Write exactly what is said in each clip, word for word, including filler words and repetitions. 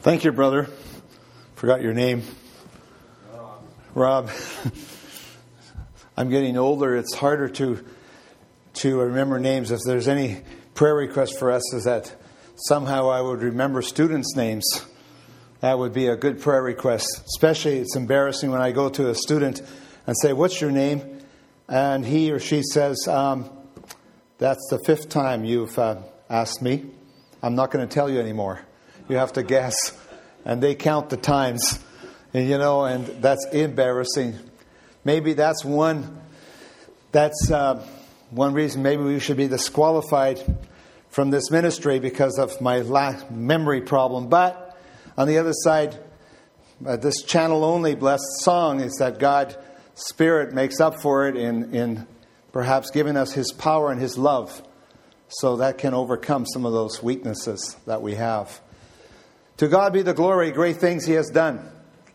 Thank you, brother. Forgot your name. Rob. I'm getting older. It's harder to to remember names. If there's any prayer request for us is that somehow I would remember students' names. That would be a good prayer request. Especially it's embarrassing when I go to a student and say, "What's your name?" And he or she says, um, "That's the fifth time you've uh, asked me. I'm not going to tell you anymore. You have to guess." And they count the times, and, you know, and that's embarrassing. Maybe that's one. That's uh, one reason. Maybe we should be disqualified from this ministry because of my la- memory problem. But on the other side, uh, this channel only blessed song is that God's Spirit makes up for it in in perhaps giving us His power and His love, so that can overcome some of those weaknesses that we have. To God be the glory, great things He has done.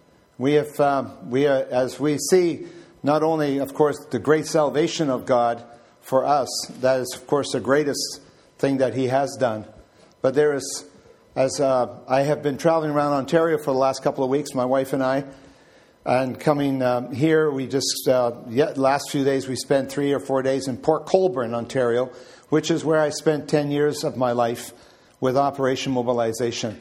We have, um, we are, as we see, not only, of course, the great salvation of God for us. That is, of course, the greatest thing that He has done. But there is, as uh, I have been traveling around Ontario for the last couple of weeks, my wife and I, and coming um, here, we just, uh, yet last few days, we spent three or four days in Port Colborne, Ontario, which is where I spent ten years of my life with Operation Mobilization.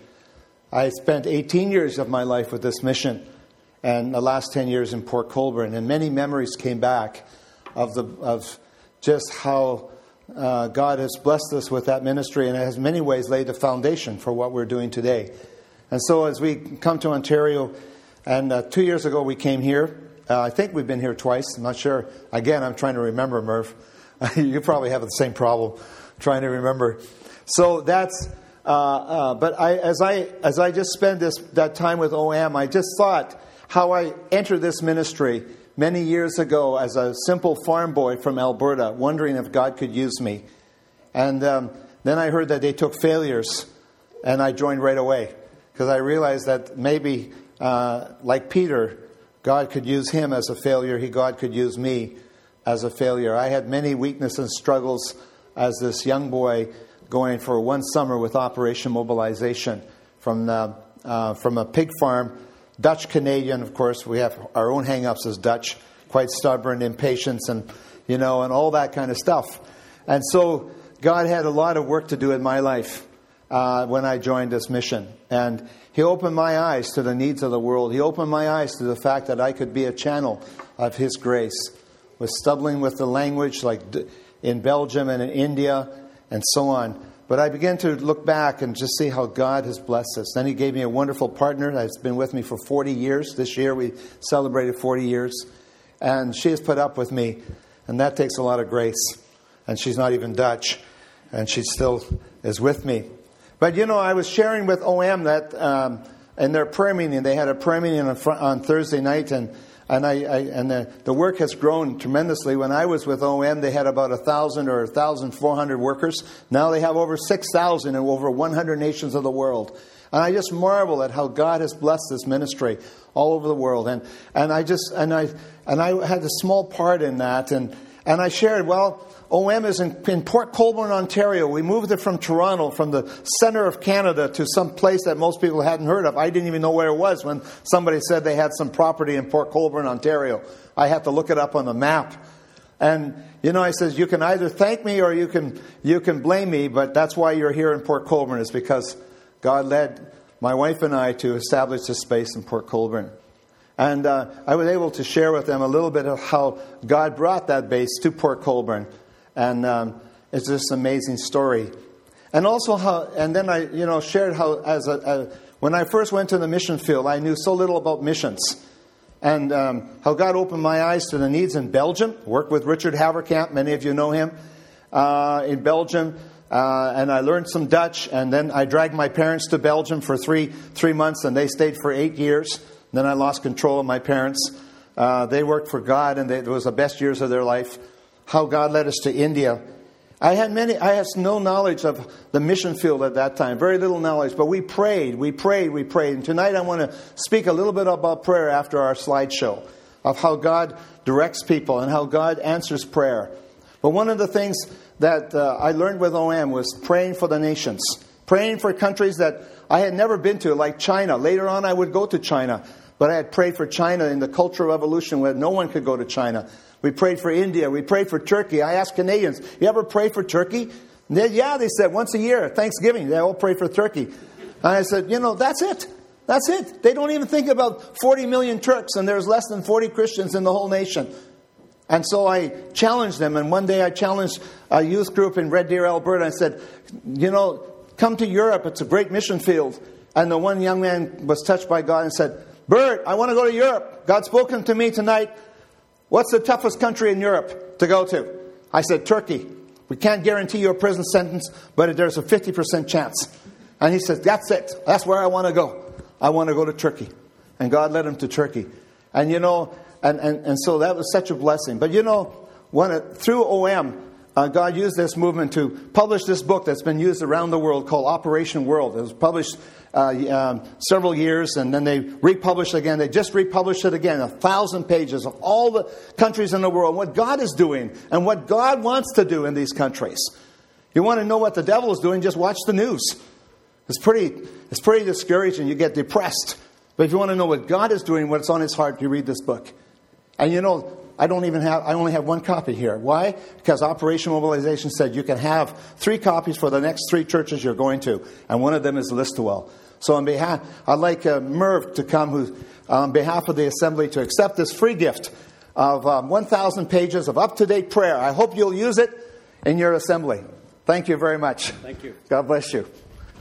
I spent eighteen years of my life with this mission, and the last ten years in Port Colborne. And many memories came back of the of just how uh, God has blessed us with that ministry, and it has in many ways laid the foundation for what we're doing today. And so as we come to Ontario, and uh, two years ago we came here. Uh, I think we've been here twice. I'm not sure. Again, I'm trying to remember, Merv. You probably have the same problem trying to remember. So that's... Uh, uh, but I, as I as I just spent this that time with O M, I just thought how I entered this ministry many years ago as a simple farm boy from Alberta, wondering if God could use me. And um, then I heard that they took failures, and I joined right away because I realized that maybe, uh, like Peter, God could use him as a failure. He God could use me as a failure. I had many weaknesses and struggles as this young boy, going for one summer with Operation Mobilization from the, uh, from a pig farm, Dutch Canadian, of course. We have our own hang-ups as Dutch, quite stubborn, impatient, and you know, and all that kind of stuff. And so God had a lot of work to do in my life uh, when I joined this mission, and He opened my eyes to the needs of the world. He opened my eyes to the fact that I could be a channel of His grace. Was stumbling with the language, like in Belgium and in India, and so on. But I began to look back and just see how God has blessed us. Then He gave me a wonderful partner that's been with me for forty years. This year we celebrated forty years. And she has put up with me. And that takes a lot of grace. And she's not even Dutch. And she still is with me. But you know, I was sharing with O M that um, in their prayer meeting, they had a prayer meeting on, on Thursday night, and And I, I and the, the work has grown tremendously. When I was with O M, they had about a thousand or a thousand four hundred workers. Now they have over six thousand in over one hundred nations of the world. And I just marvel at how God has blessed this ministry all over the world. And and I just and I and I had a small part in that. And and I shared, well, O M is in, in Port Colborne, Ontario. We moved it from Toronto, from the center of Canada, to some place that most people hadn't heard of. I didn't even know where it was when somebody said they had some property in Port Colborne, Ontario. I had to look it up on the map. And, you know, I says, you can either thank me or you can you can blame me, but that's why you're here in Port Colborne, is because God led my wife and I to establish this space in Port Colborne. And uh, I was able to share with them a little bit of how God brought that base to Port Colborne. And um, it's just an amazing story. And also how, and then I, you know, shared how as a, a when I first went to the mission field, I knew so little about missions. And um, how God opened my eyes to the needs in Belgium. Worked with Richard Haverkamp, many of you know him, uh, in Belgium. Uh, and I learned some Dutch. And then I dragged my parents to Belgium for three three months, and they stayed for eight years. Then I lost control of my parents. Uh, they worked for God, and they, it was the best years of their life. How God led us to India. I had many. I had no knowledge of the mission field at that time. Very little knowledge. But we prayed, we prayed, we prayed. And tonight I want to speak a little bit about prayer after our slideshow, of how God directs people and how God answers prayer. But one of the things that uh, I learned with O M was praying for the nations. praying for countries that I had never been to, like China. Later on, I would go to China. But I had prayed for China in the cultural revolution where no one could go to China. We prayed for India. We prayed for Turkey. I asked Canadians, you ever pray for Turkey? And they, yeah, they said once a year, Thanksgiving, they all pray for Turkey. And I said, you know, that's it. That's it. They don't even think about forty million Turks, and there's less than forty Christians in the whole nation. And so I challenged them. And one day I challenged a youth group in Red Deer, Alberta. I said, you know, come to Europe. It's a great mission field. And the one young man was touched by God and said, Bert, I want to go to Europe. God's spoken to me tonight. What's the toughest country in Europe to go to? I said, Turkey. We can't guarantee you a prison sentence, but there's a fifty percent chance. And he said, that's it. That's where I want to go. I want to go to Turkey. And God led him to Turkey. And you know, and, and, and so that was such a blessing. But you know, when it, through O M, uh, God used this movement to publish this book that's been used around the world called Operation World. It was published uh, um, several years, and then they republished again. They just republished it again, a thousand pages of all the countries in the world, what God is doing and what God wants to do in these countries. You want to know what the devil is doing, just watch the news. It's pretty, it's pretty discouraging. You get depressed. But if you want to know what God is doing, what's on his heart, you read this book. And you know, I don't even have, I only have one copy here. Why? Because Operation Mobilization said you can have three copies for the next three churches you're going to. And one of them is Listowel. So on behalf, I'd like uh, Merv to come, who, on behalf of the assembly, to accept this free gift of um, one thousand pages of up-to-date prayer. I hope you'll use it in your assembly. Thank you very much. Thank you. God bless you.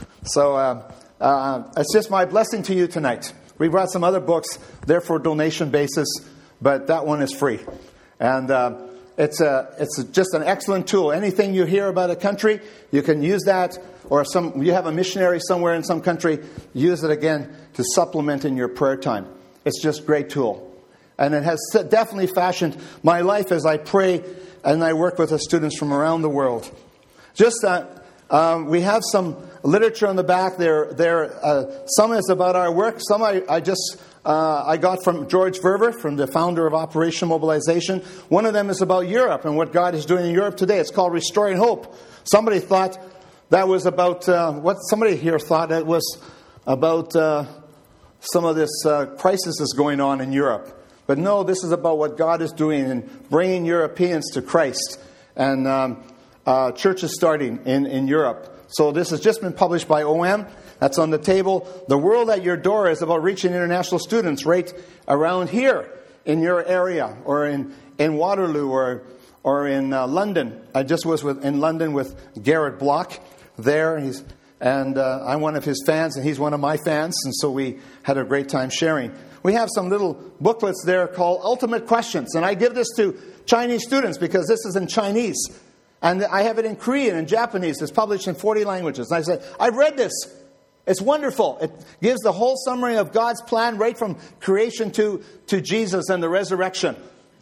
So uh, uh, it's just my blessing to you tonight. We brought some other books. They're for donation basis, but that one is free. And uh, it's a, it's a, just an excellent tool. Anything you hear about a country, you can use that. Or some you have a missionary somewhere in some country, use it again to supplement in your prayer time. It's just a great tool. And it has definitely fashioned my life as I pray and I work with the students from around the world. Just uh, um, we have some literature on the back there. There, uh, some is about our work. Some I, I just uh, I got from George Verver, from the founder of Operation Mobilization. One of them is about Europe and what God is doing in Europe today. It's called Restoring Hope. Somebody thought that was about uh, what somebody here thought it was about uh, some of this uh, crisis that's going on in Europe. But no, this is about what God is doing in bringing Europeans to Christ. And um, uh, churches starting in, in Europe. So this has just been published by O M. That's on the table. The World at Your Door is about reaching international students right around here in your area, or in, in Waterloo, or or in uh, London. I just was with, in London with Garrett Block there. He's, and uh, I'm one of his fans, and he's one of my fans. And so we had a great time sharing. We have some little booklets there called Ultimate Questions. And I give this to Chinese students because this is in Chinese. And I have it in Korean and Japanese. It's published in forty languages. And I said, I've read this. It's wonderful. It gives the whole summary of God's plan right from creation to, to Jesus and the resurrection.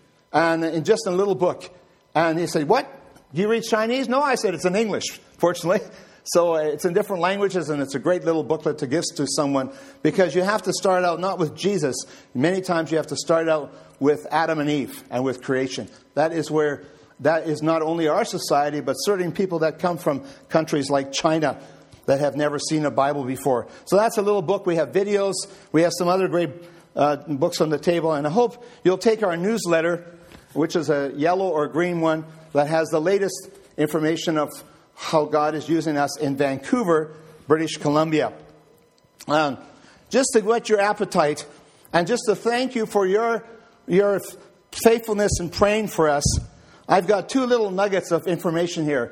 And in just a little book. And he said, what? Do you read Chinese? No, I said, it's in English, fortunately. So it's in different languages, and it's a great little booklet to give to someone, because you have to start out not with Jesus. Many times you have to start out with Adam and Eve and with creation. That is where, that is not only our society, but certain people that come from countries like China that have never seen a Bible before. So that's a little book. We have videos. We have some other great uh, books on the table. And I hope you'll take our newsletter, which is a yellow or green one, that has the latest information of how God is using us in Vancouver, British Columbia. Um, just to whet your appetite, and just to thank you for your, your faithfulness in praying for us, I've got two little nuggets of information here.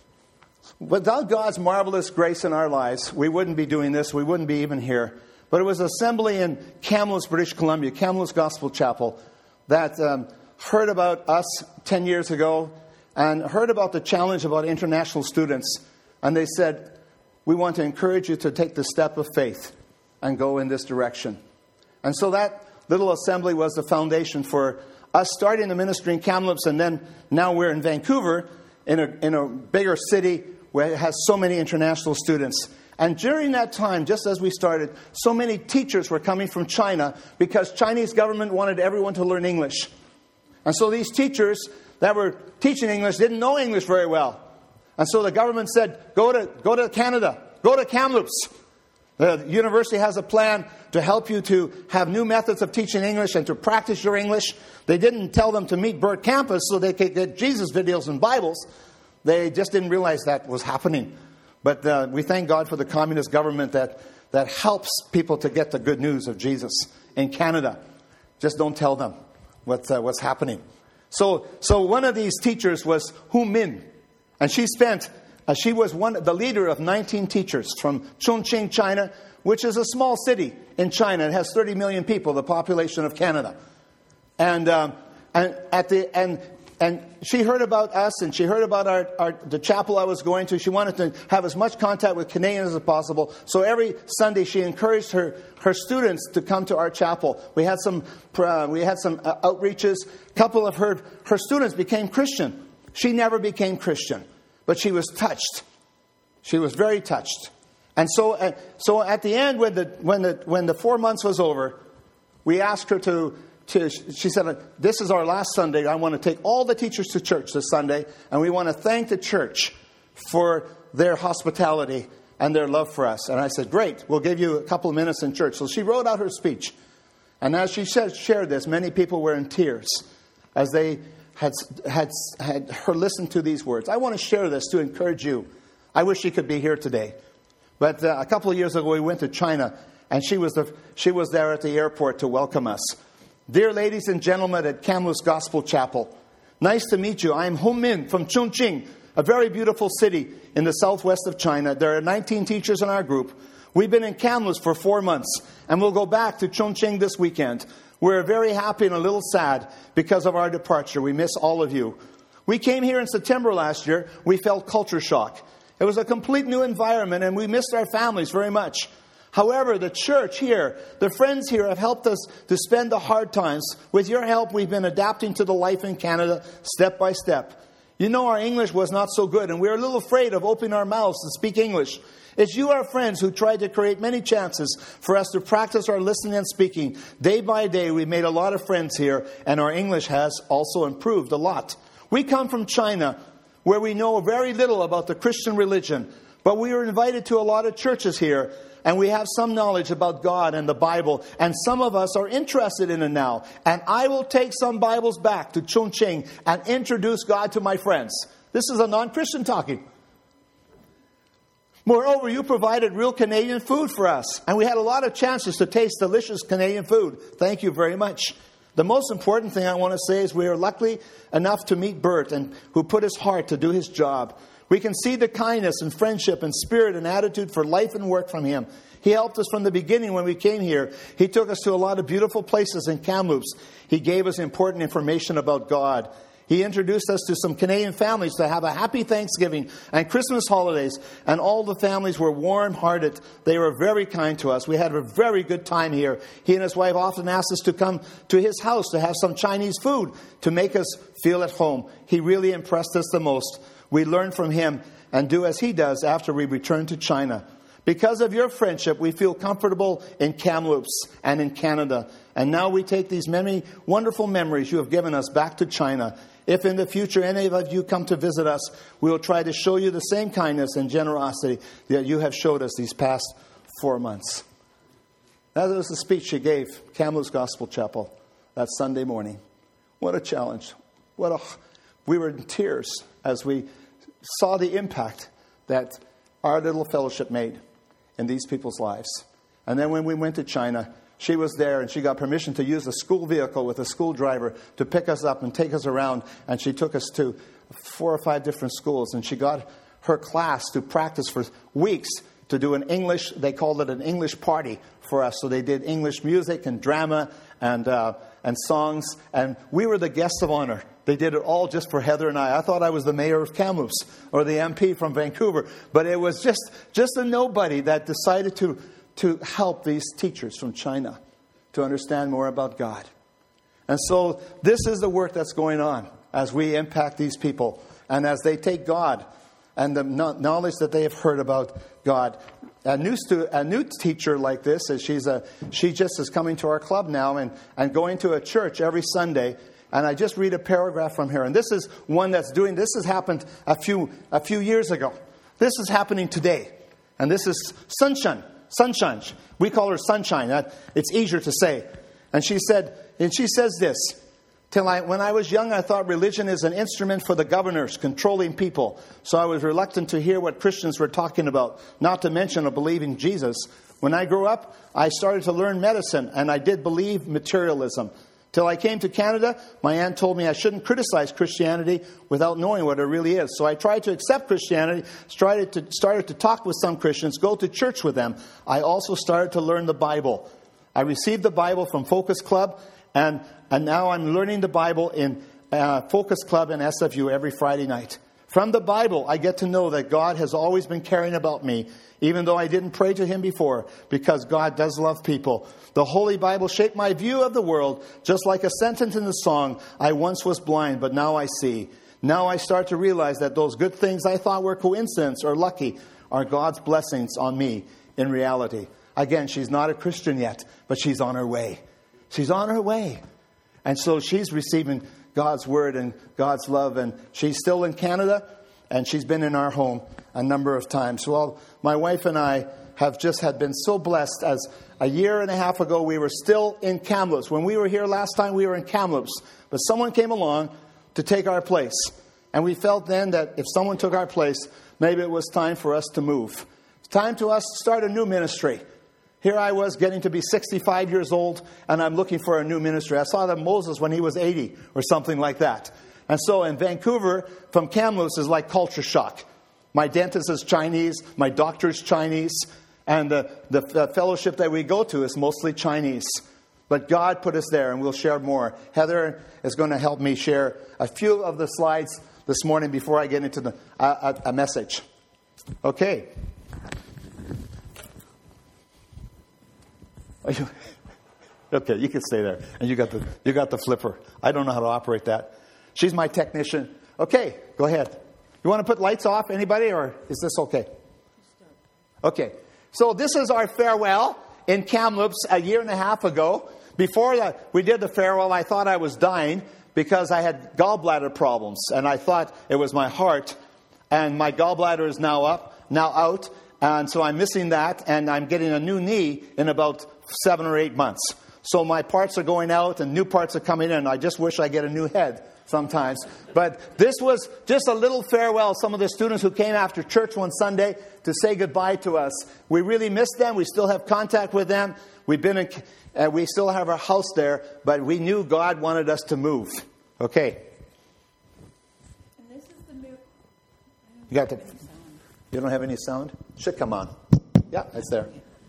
Without God's marvelous grace in our lives, we wouldn't be doing this. We wouldn't be even here. But it was an assembly in Kamloops, British Columbia, Kamloops Gospel Chapel, that um, heard about us ten years ago and heard about the challenge about international students. And they said, we want to encourage you to take the step of faith and go in this direction. And so that little assembly was the foundation for us starting the ministry in Kamloops, and then now we're in Vancouver, in a, in a bigger city where it has so many international students. And during that time, just as we started, so many teachers were coming from China because Chinese government wanted everyone to learn English. And so these teachers that were teaching English didn't know English very well. And so the government said, go to go to Canada, Go to Kamloops. The university has a plan to help you to have new methods of teaching English and to practice your English. They didn't tell them to meet Burt Campus so they could get Jesus videos and Bibles. They just didn't realize that was happening. But uh, we thank God for the communist government that, that helps people to get the good news of Jesus in Canada. Just don't tell them what, uh, what's happening. So, so one of these teachers was Hu Min. And she spent... Uh, she was one, the leader of nineteen teachers from Chongqing, China, which is a small city in China. It has thirty million people, the population of Canada. And um, and at the and and she heard about us, and she heard about our, our the chapel I was going to. She wanted to have as much contact with Canadians as possible. So every Sunday, she encouraged her her students to come to our chapel. We had some uh, we had some uh, outreaches. A couple of her her students became Christian. She never became Christian. But she was touched. She was very touched. And so uh, so at the end, when the when the when the four months was over, we asked her to, to she said, this is our last Sunday. I want to take all the teachers to church this Sunday, and we want to thank the church for their hospitality and their love for us. And I said, great, we'll give you a couple of minutes in church. So she wrote out her speech. And as she said, shared this, many people were in tears as they Had, had, had her listen to these words. I want to share this to encourage you. I wish she could be here today. But uh, a couple of years ago, we went to China, and she was, the, she was there at the airport to welcome us. Dear ladies and gentlemen at Kamloops Gospel Chapel, nice to meet you. I'm Hu Min from Chongqing, a very beautiful city in the southwest of China. There are nineteen teachers in our group. We've been in Kamloops for four months, and we'll go back to Chongqing this weekend. We're very happy and a little sad because of our departure. We miss all of you. We came here in September last year. We felt culture shock. It was a complete new environment, and we missed our families very much. However, the church here, the friends here have helped us to spend the hard times. With your help, we've been adapting to the life in Canada step by step. You know, our English was not so good, and we were a little afraid of opening our mouths to speak English. It's you, our friends, who tried to create many chances for us to practice our listening and speaking. Day by day, we made a lot of friends here, and our English has also improved a lot. We come from China, where we know very little about the Christian religion, but we were invited to a lot of churches here, and we have some knowledge about God and the Bible, and some of us are interested in it now. And I will take some Bibles back to Chongqing and introduce God to my friends. This is a non-Christian talking. Moreover, you provided real Canadian food for us, and we had a lot of chances to taste delicious Canadian food. Thank you very much. The most important thing I want to say is we are lucky enough to meet Bert, and who put his heart to do his job. We can see the kindness and friendship and spirit and attitude for life and work from him. He helped us from the beginning when we came here. He took us to a lot of beautiful places in Kamloops. He gave us important information about God. He introduced us to some Canadian families to have a happy Thanksgiving and Christmas holidays. And all the families were warm-hearted. They were very kind to us. We had a very good time here. He and his wife often asked us to come to his house to have some Chinese food to make us feel at home. He really impressed us the most. We learn from him and do as he does after we return to China. Because of your friendship, we feel comfortable in Kamloops and in Canada. And now we take these many wonderful memories you have given us back to China. If in the future any of you come to visit us, we will try to show you the same kindness and generosity that you have showed us these past four months. That was the speech she gave Kamloops Gospel Chapel that Sunday morning. What a challenge. What a, we were in tears as we saw the impact that our little fellowship made in these people's lives. And then when we went to China, she was there, and she got permission to use a school vehicle with a school driver to pick us up and take us around. And she took us to four or five different schools. And she got her class to practice for weeks to do an English, they called it an English party for us. So they did English music and drama and uh, and songs. And we were the guests of honor. They did it all just for Heather and I. I thought I was the mayor of Kamloops or the M P from Vancouver. But it was just, just a nobody that decided to... to help these teachers from China to understand more about God. And so this is the work that's going on as we impact these people and as they take God and the knowledge that they have heard about God. A new stu- a new teacher like this, is she's a she just is coming to our club now and, and going to a church every Sunday. And I just read a paragraph from her. And this is one that's doing, this has happened a few a few years ago. This is happening today. And this is Sunshine. Sunshine. We call her Sunshine. That, it's easier to say. And she said, and she says this, Till I, when I was young, I thought religion is an instrument for the governors controlling people. So I was reluctant to hear what Christians were talking about, not to mention a believing Jesus. When I grew up, I started to learn medicine, and I did believe materialism. Till I came to Canada, my aunt told me I shouldn't criticize Christianity without knowing what it really is. So I tried to accept Christianity, started to, started to talk with some Christians, go to church with them. I also started to learn the Bible. I received the Bible from Focus Club, and, and now I'm learning the Bible in uh, Focus Club in S F U every Friday night. From the Bible, I get to know that God has always been caring about me, even though I didn't pray to Him before, because God does love people. The Holy Bible shaped my view of the world, just like a sentence in the song, I once was blind, but now I see. Now I start to realize that those good things I thought were coincidence or lucky are God's blessings on me in reality. Again, she's not a Christian yet, but she's on her way. She's on her way. And so she's receiving God's word and God's love, and she's still in Canada, and she's been in our home a number of times. Well, my wife and I have just had been so blessed, as a year and a half ago we were still in Kamloops. When we were here last time, we were in Kamloops, but someone came along to take our place. And we felt then that if someone took our place, maybe it was time for us to move. It's time to us to start a new ministry. Here I was getting to be sixty-five years old, and I'm looking for a new ministry. I saw that Moses when he was eighty or something like that. And so in Vancouver, from Kamloops is like culture shock. My dentist is Chinese, my doctor is Chinese, and the, the, the fellowship that we go to is mostly Chinese. But God put us there, and we'll share more. Heather is going to help me share a few of the slides this morning before I get into the, uh, a, a message. Okay. Okay, you can stay there. And you got the you got the flipper. I don't know how to operate that. She's my technician. Okay, go ahead. You want to put lights off, anybody, or is this okay? Okay. So this is our farewell in Kamloops a year and a half ago. Before that, we did the farewell, I thought I was dying because I had gallbladder problems, and I thought it was my heart. And my gallbladder is now up, now out, and so I'm missing that, and I'm getting a new knee in about seven or eight months. So my parts are going out and new parts are coming in. I just wish I get a new head sometimes. But this was just a little farewell. Some of the students who came after church one Sunday to say goodbye to us. We really miss them. We still have contact with them. We've been in, uh, we still have our house there, but we knew God wanted us to move. Okay. And this is the miracle. You got the. You don't have any sound? Should come on. Yeah, it's there.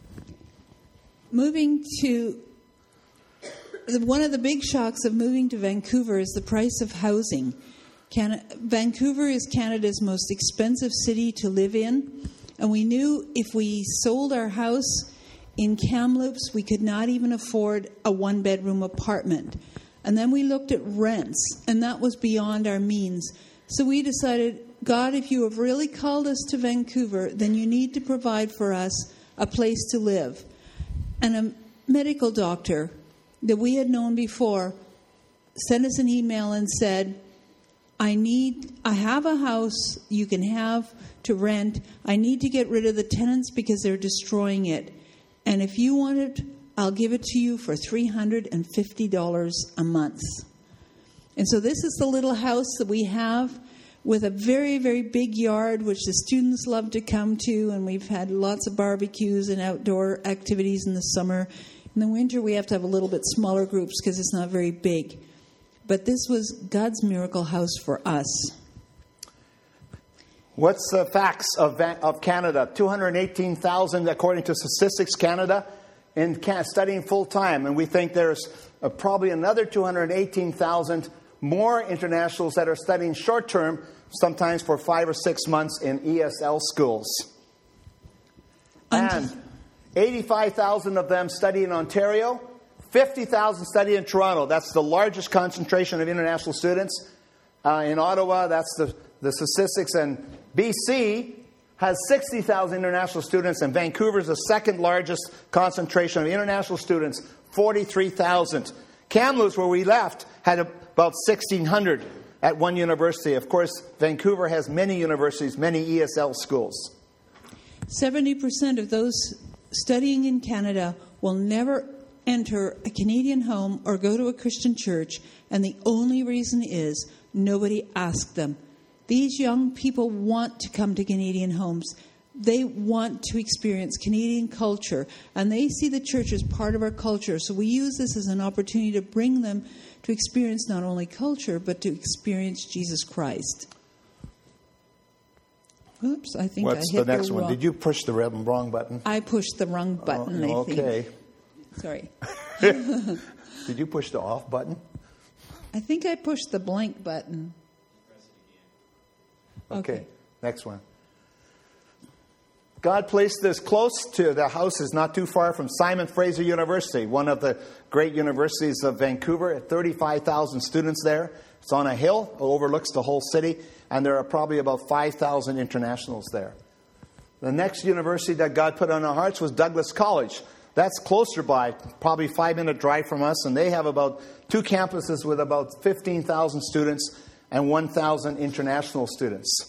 Moving to, one of the big shocks of moving to Vancouver is the price of housing. Can, Vancouver is Canada's most expensive city to live in, and we knew if we sold our house in Kamloops, we could not even afford a one-bedroom apartment. And then we looked at rents, and that was beyond our means. So we decided, God, if you have really called us to Vancouver, then you need to provide for us a place to live. And a medical doctor that we had known before sent us an email and said, I need, I have a house you can have to rent. I need to get rid of the tenants because they're destroying it. And if you want it, I'll give it to you for three hundred fifty dollars a month. And so this is the little house that we have with a very, very big yard, which the students love to come to. And we've had lots of barbecues and outdoor activities in the summer. In the winter, we have to have a little bit smaller groups because it's not very big. But this was God's miracle house for us. What's the facts of of Canada? two hundred eighteen thousand, according to Statistics Canada, in Can- studying full-time. And we think there's uh, probably another two hundred eighteen thousand more internationals that are studying short-term, sometimes for five or six months in E S L schools. And eighty-five thousand of them study in Ontario, fifty thousand study in Toronto. That's the largest concentration of international students. Uh, in Ottawa, that's the, the statistics. And B C has sixty thousand international students, and Vancouver is the second largest concentration of international students, forty-three thousand. Kamloops, where we left, had about sixteen hundred at one university. Of course, Vancouver has many universities, many E S L schools. seventy percent of those studying in Canada will never enter a Canadian home or go to a Christian church, and the only reason is nobody asked them. These young people want to come to Canadian homes. They want to experience Canadian culture, and they see the church as part of our culture. So we use this as an opportunity to bring them to experience not only culture, but to experience Jesus Christ. Oops, I think What's I hit the next the one? wrong. Did you push the red- wrong button? I pushed the wrong button, Oh, I think. okay. Sorry. Did you push the off button? I think I pushed the blank button. Okay. Okay. Next one. God placed this close to the house is not too far from Simon Fraser University, one of the great universities of Vancouver. thirty-five thousand students there. It's on a hill, it overlooks the whole city, and there are probably about five thousand internationals there. The next university that God put on our hearts was Douglas College. That's closer by, probably five-minute drive from us, and they have about two campuses with about fifteen thousand students and one thousand international students.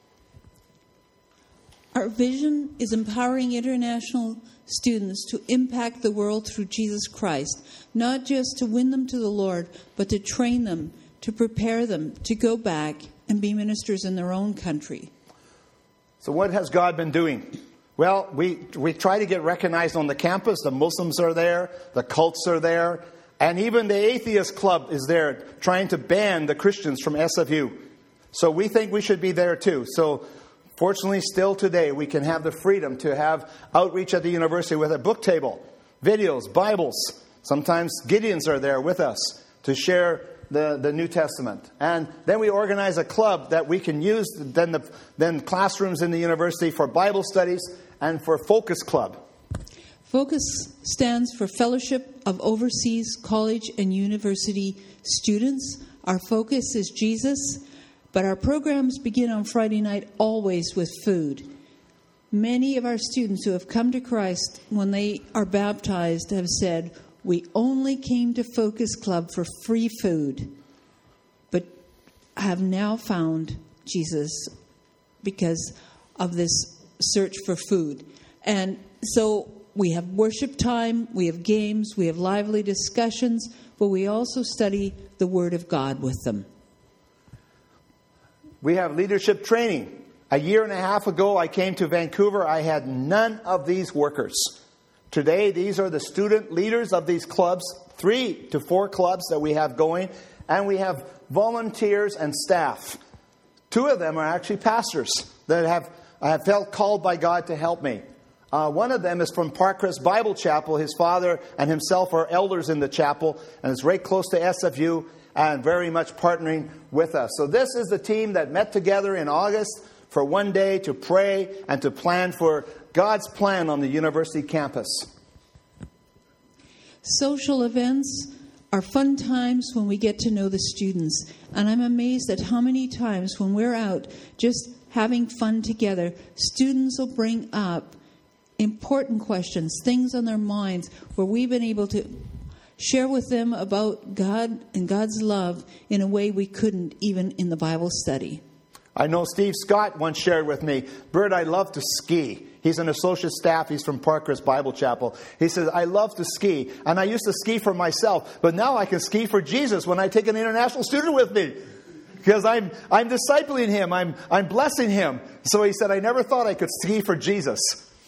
Our vision is empowering international students to impact the world through Jesus Christ, not just to win them to the Lord, but to train them, to prepare them to go back and be ministers in their own country. So what has God been doing? Well, we, we try to get recognized on the campus. The Muslims are there, the cults are there, and even the Atheist Club is there trying to ban the Christians from S F U. So we think we should be there too. So fortunately, still today, we can have the freedom to have outreach at the university with a book table, videos, Bibles. Sometimes Gideons are there with us to share the, the New Testament. And then we organize a club that we can use, then, the, then classrooms in the university for Bible studies and for Focus Club. Focus stands for Fellowship of Overseas College and University Students. Our focus is Jesus. But our programs begin on Friday night always with food. Many of our students who have come to Christ when they are baptized have said, we only came to Focus Club for free food, but have now found Jesus because of this search for food. And so we have worship time, we have games, we have lively discussions, but we also study the Word of God with them. We have leadership training. A year and a half ago, I came to Vancouver. I had none of these workers. Today, these are the student leaders of these clubs, three to four clubs that we have going, and we have volunteers and staff. Two of them are actually pastors that have, have felt called by God to help me. Uh, one of them is from Parkcrest Bible Chapel. His father and himself are elders in the chapel, and it's right close to S F U. And very much partnering with us. So this is the team that met together in August for one day to pray and to plan for God's plan on the university campus. Social events are fun times when we get to know the students. And I'm amazed at how many times when we're out just having fun together, students will bring up important questions, things on their minds where we've been able to share with them about God and God's love in a way we couldn't even in the Bible study. I know Steve Scott once shared with me, Bert, I love to ski. He's an associate staff. He's from Parkcrest Bible Chapel. He says, I love to ski. And I used to ski for myself. But now I can ski for Jesus when I take an international student with me. Because I'm I'm discipling him. I'm I'm blessing him. So he said, I never thought I could ski for Jesus.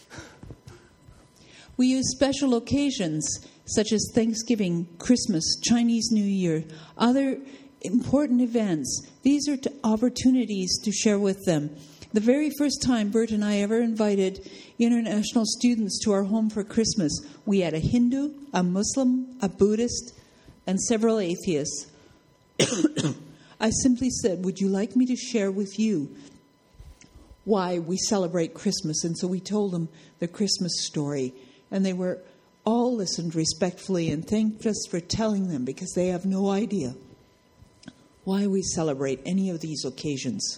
We use special occasions such as Thanksgiving, Christmas, Chinese New Year, other important events. These are t- opportunities to share with them. The very first time Bert and I ever invited international students to our home for Christmas, we had a Hindu, a Muslim, a Buddhist, and several atheists. I simply said, would you like me to share with you why we celebrate Christmas? And so we told them the Christmas story. And they were all listened respectfully and thanked us for telling them because they have no idea why we celebrate any of these occasions.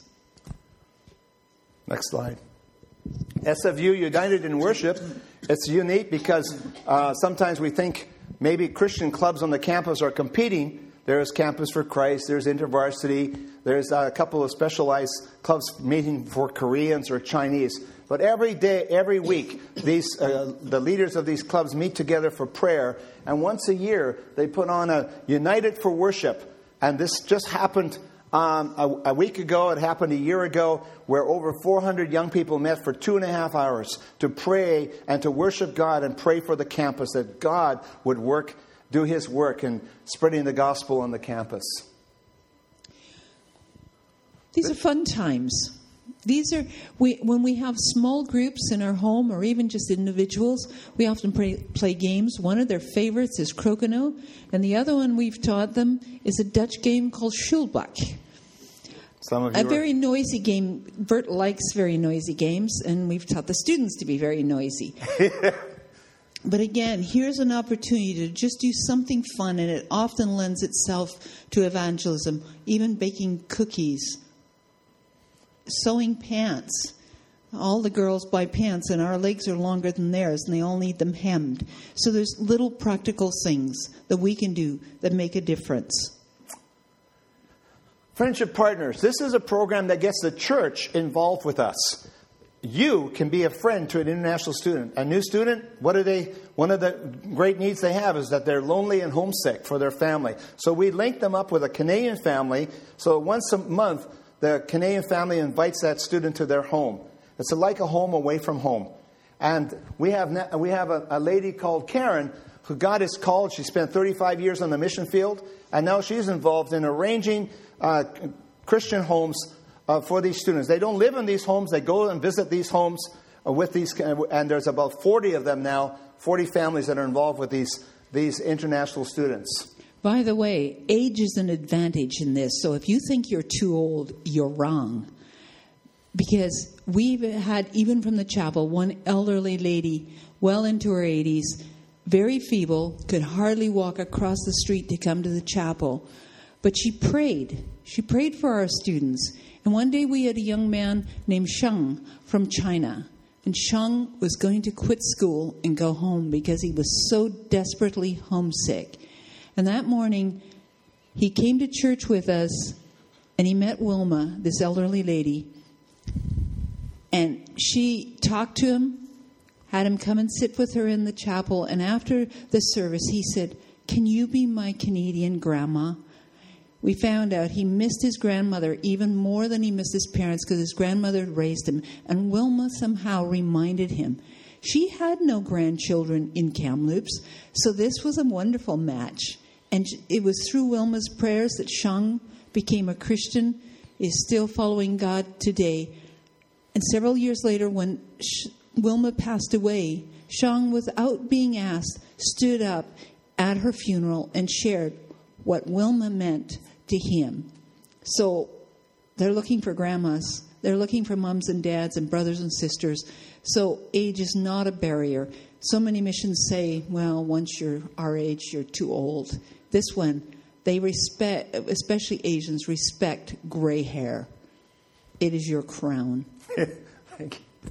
Next slide. S F U United in Worship. It's unique because uh, sometimes we think maybe Christian clubs on the campus are competing. There's Campus for Christ, there's InterVarsity, there's a couple of specialized clubs meeting for Koreans or Chinese. But every day, every week, these uh, the leaders of these clubs meet together for prayer. And once a year, they put on a United for Worship. And this just happened um, a, a week ago. It happened a year ago, where over four hundred young people met for two and a half hours to pray and to worship God and pray for the campus, that God would work, do His work in spreading the gospel on the campus. These are fun times. These are we when we have small groups in our home, or even just individuals, we often play, play games. One of their favorites is Crokinole, and the other one we've taught them is a Dutch game called Schulbach. Some of you a are... very noisy game. Bert likes very noisy games, and we've taught the students to be very noisy. But again, here's an opportunity to just do something fun, and it often lends itself to evangelism, even baking cookies. Sewing pants. All the girls buy pants, and our legs are longer than theirs, and they all need them hemmed. So there's little practical things that we can do that make a difference. Friendship Partners. This is a program that gets the church involved with us. You can be a friend to an international student. A new student, what are they? One of the great needs they have is that they're lonely and homesick for their family. So we link them up with a Canadian family. So once a month, the Canadian family invites that student to their home. It's like a home away from home. And we have we have a, a lady called Karen who God has called. She spent thirty-five years on the mission field, and now she's involved in arranging uh, Christian homes uh, for these students. They don't live in these homes. They go and visit these homes uh, with these, and there's about forty of them now, forty families that are involved with these these international students. By the way, age is an advantage in this. So if you think you're too old, you're wrong. Because we've had, even from the chapel, one elderly lady, well into her eighties, very feeble, could hardly walk across the street to come to the chapel. But she prayed. She prayed for our students. And one day we had a young man named Sheng from China. And Sheng was going to quit school and go home because he was so desperately homesick. And that morning, he came to church with us, and he met Wilma, this elderly lady. And she talked to him, had him come and sit with her in the chapel. And after the service, he said, "Can you be my Canadian grandma?" We found out he missed his grandmother even more than he missed his parents because his grandmother had raised him. And Wilma somehow reminded him. She had no grandchildren in Kamloops, so this was a wonderful match. And it was through Wilma's prayers that Sheng became a Christian, is still following God today. And several years later, when Sh- Wilma passed away, Sheng, without being asked, stood up at her funeral and shared what Wilma meant to him. So they're looking for grandmas. They're looking for mums and dads and brothers and sisters. So age is not a barrier. So many missions say, well, once you're our age, you're too old. This one, they respect, especially Asians, respect gray hair. It is your crown. Thank you.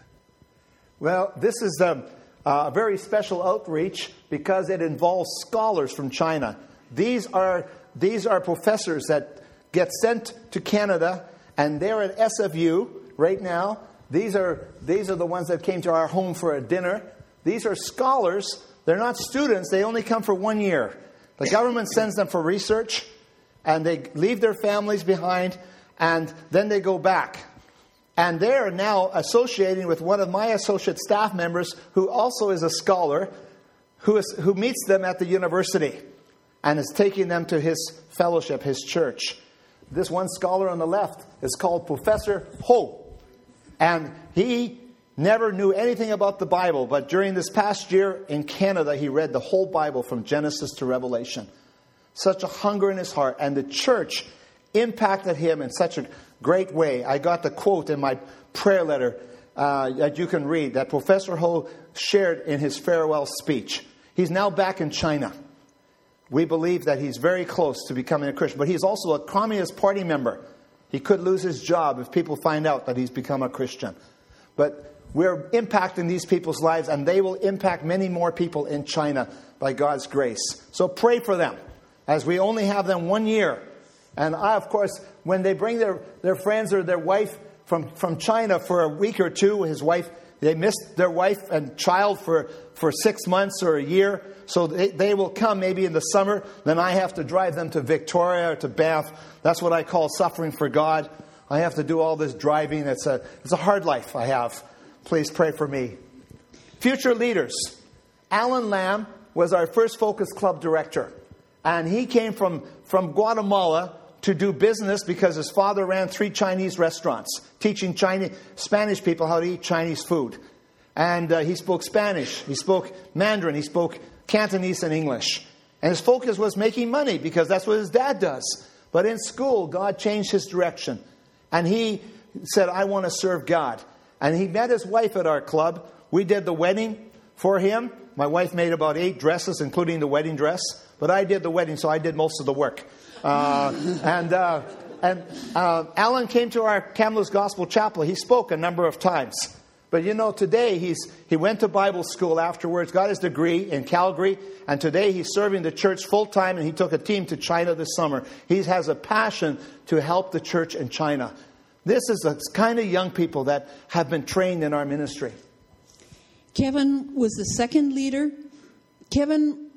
Well, this is a, a very special outreach because it involves scholars from China. These are these are professors that get sent to Canada, and they're at S F U right now. These are these are the ones that came to our home for a dinner. These are scholars. They're not students. They only come for one year. The government sends them for research, and they leave their families behind, and then they go back. And they're now associating with one of my associate staff members, who also is a scholar, who is who meets them at the university and is taking them to his fellowship, his church. This one scholar on the left is called Professor Ho. And he never knew anything about the Bible, but during this past year in Canada, he read the whole Bible from Genesis to Revelation. Such a hunger in his heart. And the church impacted him in such a great way. I got the quote in my prayer letter uh, that you can read that Professor Ho shared in his farewell speech. He's now back in China. We believe that he's very close to becoming a Christian, but he's also a Communist Party member. He could lose his job if people find out that he's become a Christian. But we're impacting these people's lives, and they will impact many more people in China by God's grace. So pray for them, as we only have them one year. And I, of course, when they bring their, their friends or their wife from, from China for a week or two. His wife, they missed their wife and child for, for six months or a year. So they, they will come maybe in the summer. Then I have to drive them to Victoria or to Banff. That's what I call suffering for God. I have to do all this driving. It's a, it's a hard life I have. Please pray for me. Future leaders. Alan Lamb was our first Focus Club director. And he came from, from Guatemala to do business because his father ran three Chinese restaurants, teaching Chinese, Spanish people how to eat Chinese food. And uh, he spoke Spanish, he spoke Mandarin, he spoke Cantonese and English. And his focus was making money because that's what his dad does. But in school, God changed his direction. And he said, I want to serve God. And he met his wife at our club. We did the wedding for him. My wife made about eight dresses, including the wedding dress. But I did the wedding, so I did most of the work. Uh, and uh, and uh, Alan came to our Kamloops Gospel Chapel. He spoke a number of times. But you know, today he's he went to Bible school afterwards, got his degree in Calgary, and today he's serving the church full time, and he took a team to China this summer. He has a passion to help the church in China. This is the kind of young people that have been trained in our ministry. Kevin was the second leader. Kevin,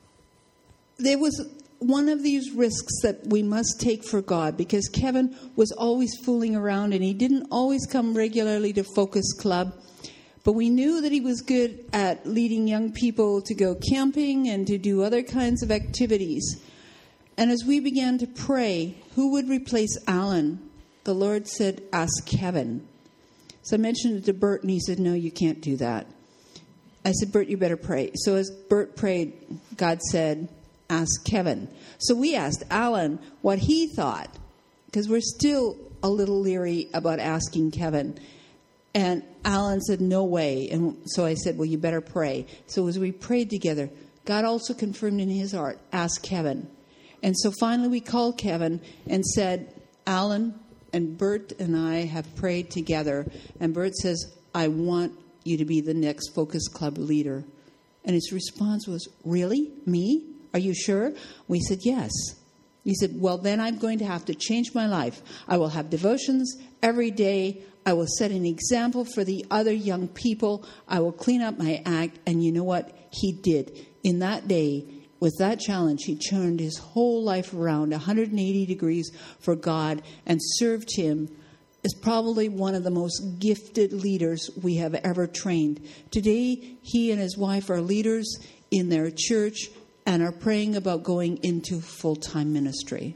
there was one of these risks that we must take for God, because Kevin was always fooling around and he didn't always come regularly to Focus Club. But we knew that he was good at leading young people to go camping and to do other kinds of activities. And as we began to pray, who would replace Alan? The Lord said, ask Kevin. So I mentioned it to Bert, and he said, no, you can't do that. I said, Bert, you better pray. So as Bert prayed, God said, ask Kevin. So we asked Alan what he thought, because we're still a little leery about asking Kevin. And Alan said, no way. And so I said, well, you better pray. So as we prayed together, God also confirmed in his heart, ask Kevin. And so finally we called Kevin and said, Alan and Bert and I have prayed together. And Bert says, I want you to be the next Focus Club leader. And his response was, really? Me? Are you sure? We said, yes. He said, well, then I'm going to have to change my life. I will have devotions every day. I will set an example for the other young people. I will clean up my act. And you know what? He did. In that day, with that challenge, he turned his whole life around one hundred eighty degrees for God and served him as probably one of the most gifted leaders we have ever trained. Today, he and his wife are leaders in their church and are praying about going into full-time ministry.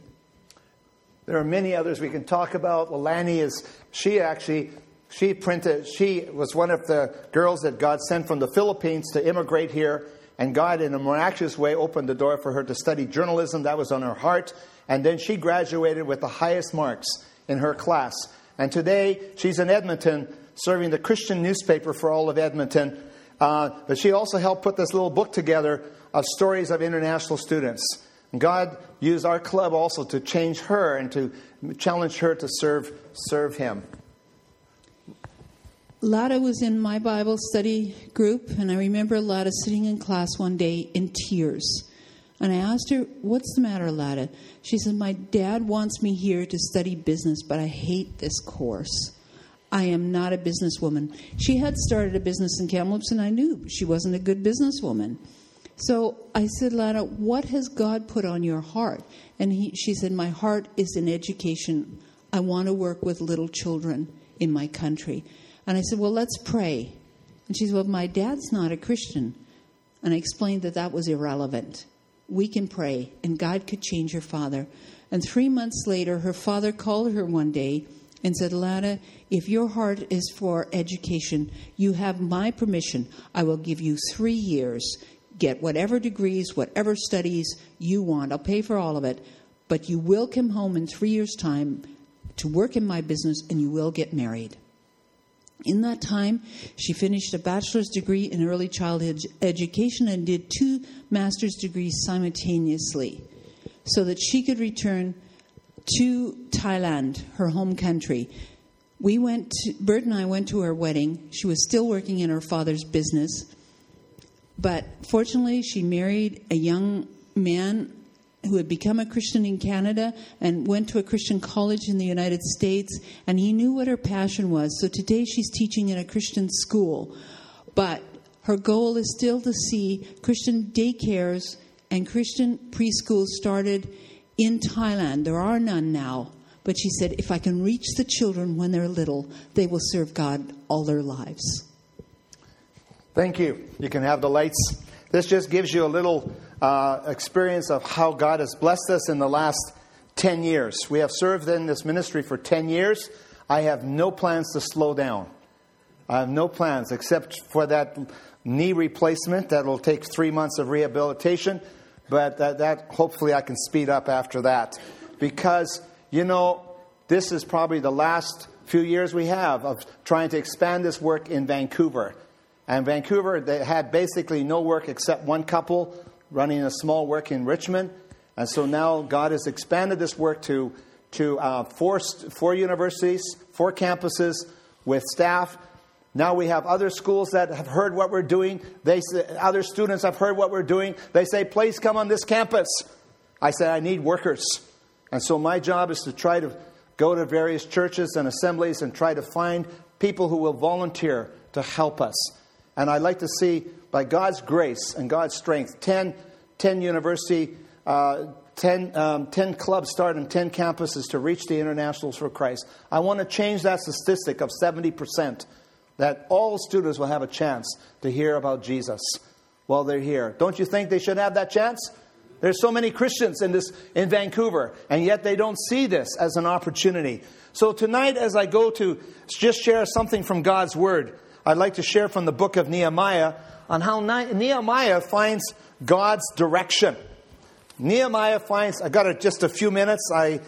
There are many others we can talk about. Lilani is, she actually, she printed, she was one of the girls that God sent from the Philippines to immigrate here. And God, in a miraculous way, opened the door for her to study journalism. That was on her heart. And then she graduated with the highest marks in her class. And today, she's in Edmonton, serving the Christian newspaper for all of Edmonton. Uh, but she also helped put this little book together of stories of international students. And God used our club also to change her and to challenge her to serve serve Him. Lada was in my Bible study group, and I remember Lada sitting in class one day in tears. And I asked her, what's the matter, Lada? She said, my dad wants me here to study business, but I hate this course. I am not a businesswoman. She had started a business in Kamloops, and I knew she wasn't a good businesswoman. So I said, Lada, what has God put on your heart? And he, she said, my heart is in education. I want to work with little children in my country. And I said, well, let's pray. And she said, well, my dad's not a Christian. And I explained that that was irrelevant. We can pray, and God could change her father. And three months later, her father called her one day and said, Lada, if your heart is for education, you have my permission. I will give you three years. Get whatever degrees, whatever studies you want. I'll pay for all of it. But you will come home in three years' time to work in my business, and you will get married. In that time, she finished a bachelor's degree in early childhood education and did two master's degrees simultaneously so that she could return to Thailand, her home country. We went to, Bert and I went to her wedding. She was still working in her father's business. But fortunately, she married a young man who had become a Christian in Canada and went to a Christian college in the United States, and he knew what her passion was. So today she's teaching in a Christian school. But her goal is still to see Christian daycares and Christian preschools started in Thailand. There are none now. But she said, if I can reach the children when they're little, they will serve God all their lives. Thank you. You can have the lights. This just gives you a little uh, experience of how God has blessed us in the last ten years. We have served in this ministry for ten years. I have no plans to slow down. I have no plans except for that knee replacement that will take three months of rehabilitation. But that, that hopefully I can speed up after that. Because, you know, this is probably the last few years we have of trying to expand this work in Vancouver. And Vancouver, they had basically no work except one couple running a small work in Richmond. And so now God has expanded this work to, to uh, four, four universities, four campuses with staff. Now we have other schools that have heard what we're doing. They say, other students have heard what we're doing. They say, please come on this campus. I say, I need workers. And so my job is to try to go to various churches and assemblies and try to find people who will volunteer to help us. And I'd like to see, by God's grace and God's strength, ten, ten university, uh, ten, um, ten clubs start in ten campuses to reach the Internationals for Christ. I want to change that statistic of seventy percent, that all students will have a chance to hear about Jesus while they're here. Don't you think they should have that chance? There's so many Christians in this in Vancouver, and yet they don't see this as an opportunity. So tonight, as I go to just share something from God's Word, I'd like to share from the book of Nehemiah on how Nehemiah finds God's direction. Nehemiah finds, I've got a, just a few minutes. I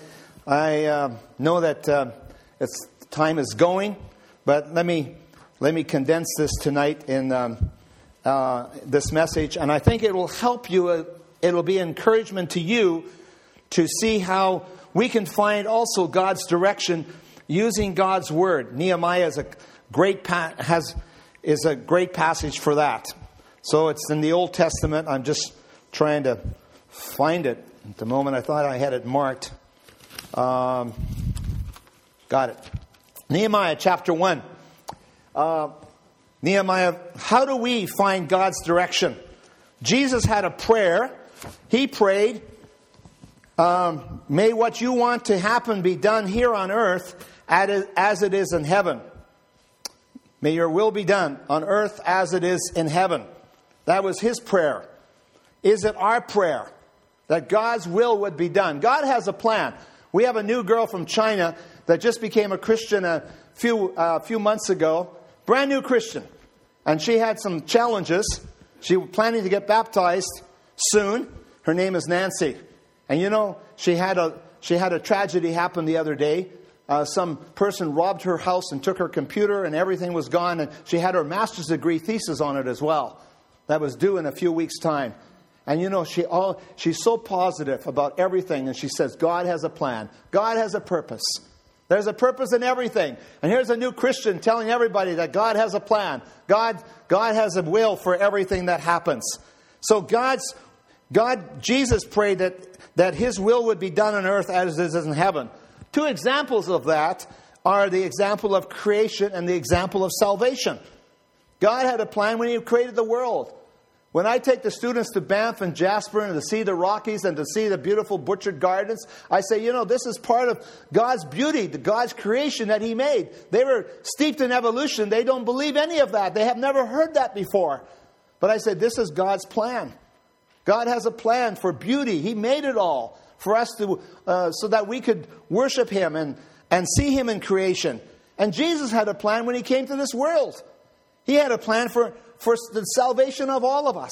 I uh, know that uh, it's, time is going, but let me let me condense this tonight in um, uh, this message, and I think it will help you. Uh, it will be encouragement to you to see how we can find also God's direction using God's Word. Nehemiah is a great pa- has is a great passage for that. So it's in the Old Testament. I'm just trying to find it. At the moment, I thought I had it marked. Um, got it. Nehemiah chapter one. Uh, Nehemiah, how do we find God's direction? Jesus had a prayer. He prayed, um, may what you want to happen be done here on earth as it is in heaven. May your will be done on earth as it is in heaven. That was his prayer. Is it our prayer that God's will would be done? God has a plan. We have a new girl from China that just became a Christian a few uh, few months ago. Brand new Christian. And she had some challenges. She was planning to get baptized soon. Her name is Nancy. And you know, she had a she had a tragedy happen the other day. Uh, some person robbed her house and took her computer, and everything was gone. And she had her master's degree thesis on it as well. That was due in a few weeks' time. And you know, she all she's so positive about everything. And she says, God has a plan. God has a purpose. There's a purpose in everything. And here's a new Christian telling everybody that God has a plan. God, God has a will for everything that happens. So God's, God, Jesus prayed that, that his will would be done on earth as it is in heaven. Two examples of that are the example of creation and the example of salvation. God had a plan when he created the world. When I take the students to Banff and Jasper and to see the Rockies and to see the beautiful Butchert Gardens, I say, you know, this is part of God's beauty, the God's creation that he made. They were steeped in evolution. They don't believe any of that. They have never heard that before. But I said, this is God's plan. God has a plan for beauty. He made it all for us to, uh, so that we could worship him and, and see him in creation. And Jesus had a plan when he came to this world. He had a plan for for the salvation of all of us.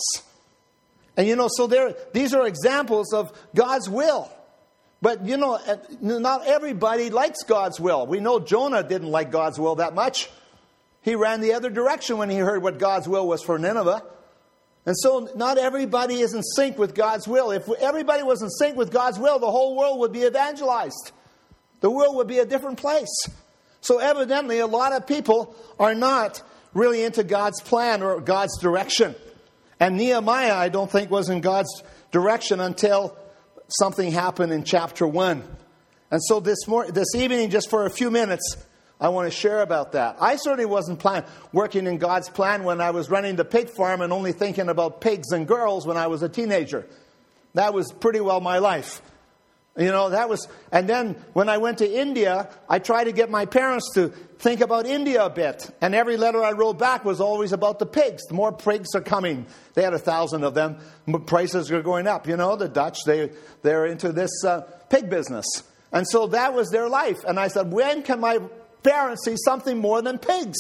And you know, so there, these are examples of God's will. But you know, not everybody likes God's will. We know Jonah didn't like God's will that much. He ran the other direction when he heard what God's will was for Nineveh. And so not everybody is in sync with God's will. If everybody was in sync with God's will, the whole world would be evangelized. The world would be a different place. So evidently, a lot of people are not really into God's plan or God's direction. And Nehemiah, I don't think, was in God's direction until something happened in chapter one. And so this mor- this evening, just for a few minutes, I want to share about that. I certainly wasn't plan- working in God's plan when I was running the pig farm and only thinking about pigs and girls when I was a teenager. That was pretty well my life. You know, that was, and then when I went to India, I tried to get my parents to think about India a bit. And every letter I wrote back was always about the pigs. The more pigs are coming. They had a thousand of them. Prices are going up. You know, the Dutch, they, they're into this uh, pig business. And so that was their life. And I said, when can my parents see something more than pigs?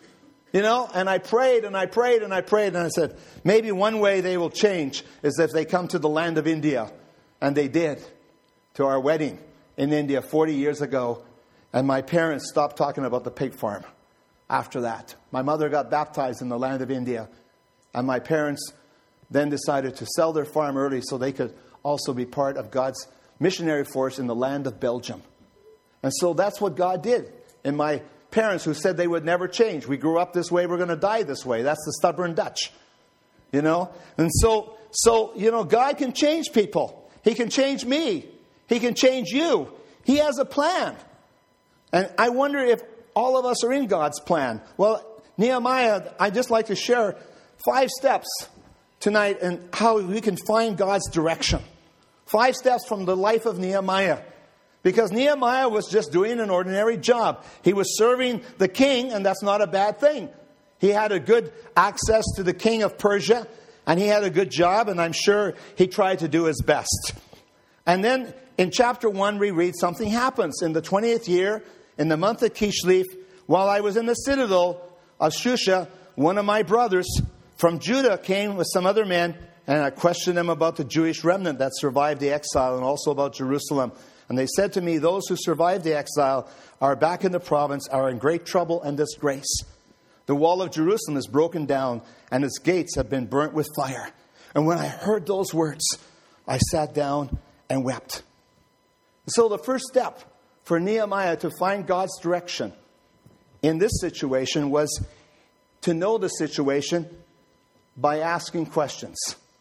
You know, and I prayed and I prayed and I prayed. And I said, maybe one way they will change is if they come to the land of India. And they did. To our wedding in India forty years ago. And my parents stopped talking about the pig farm after that. My mother got baptized in the land of India. And my parents then decided to sell their farm early so they could also be part of God's missionary force in the land of Belgium. And so that's what God did in my parents who said they would never change. We grew up this way, we're going to die this way. That's the stubborn Dutch. You know? And so, so, you know, God can change people. He can change me. He can change you. He has a plan. And I wonder if all of us are in God's plan. Well, Nehemiah, I'd just like to share five steps tonight and how we can find God's direction. Five steps from the life of Nehemiah. Because Nehemiah was just doing an ordinary job. He was serving the king, and that's not a bad thing. He had a good access to the king of Persia, and he had a good job, and I'm sure he tried to do his best. And then in chapter one, we read something happens. In the twentieth year, in the month of Kislev, while I was in the citadel of Shusha, one of my brothers from Judah came with some other men, and I questioned them about the Jewish remnant that survived the exile and also about Jerusalem. And they said to me, those who survived the exile are back in the province, are in great trouble and disgrace. The wall of Jerusalem is broken down, and its gates have been burnt with fire. And when I heard those words, I sat down and wept. So the first step for Nehemiah to find God's direction in this situation was to know the situation by asking questions.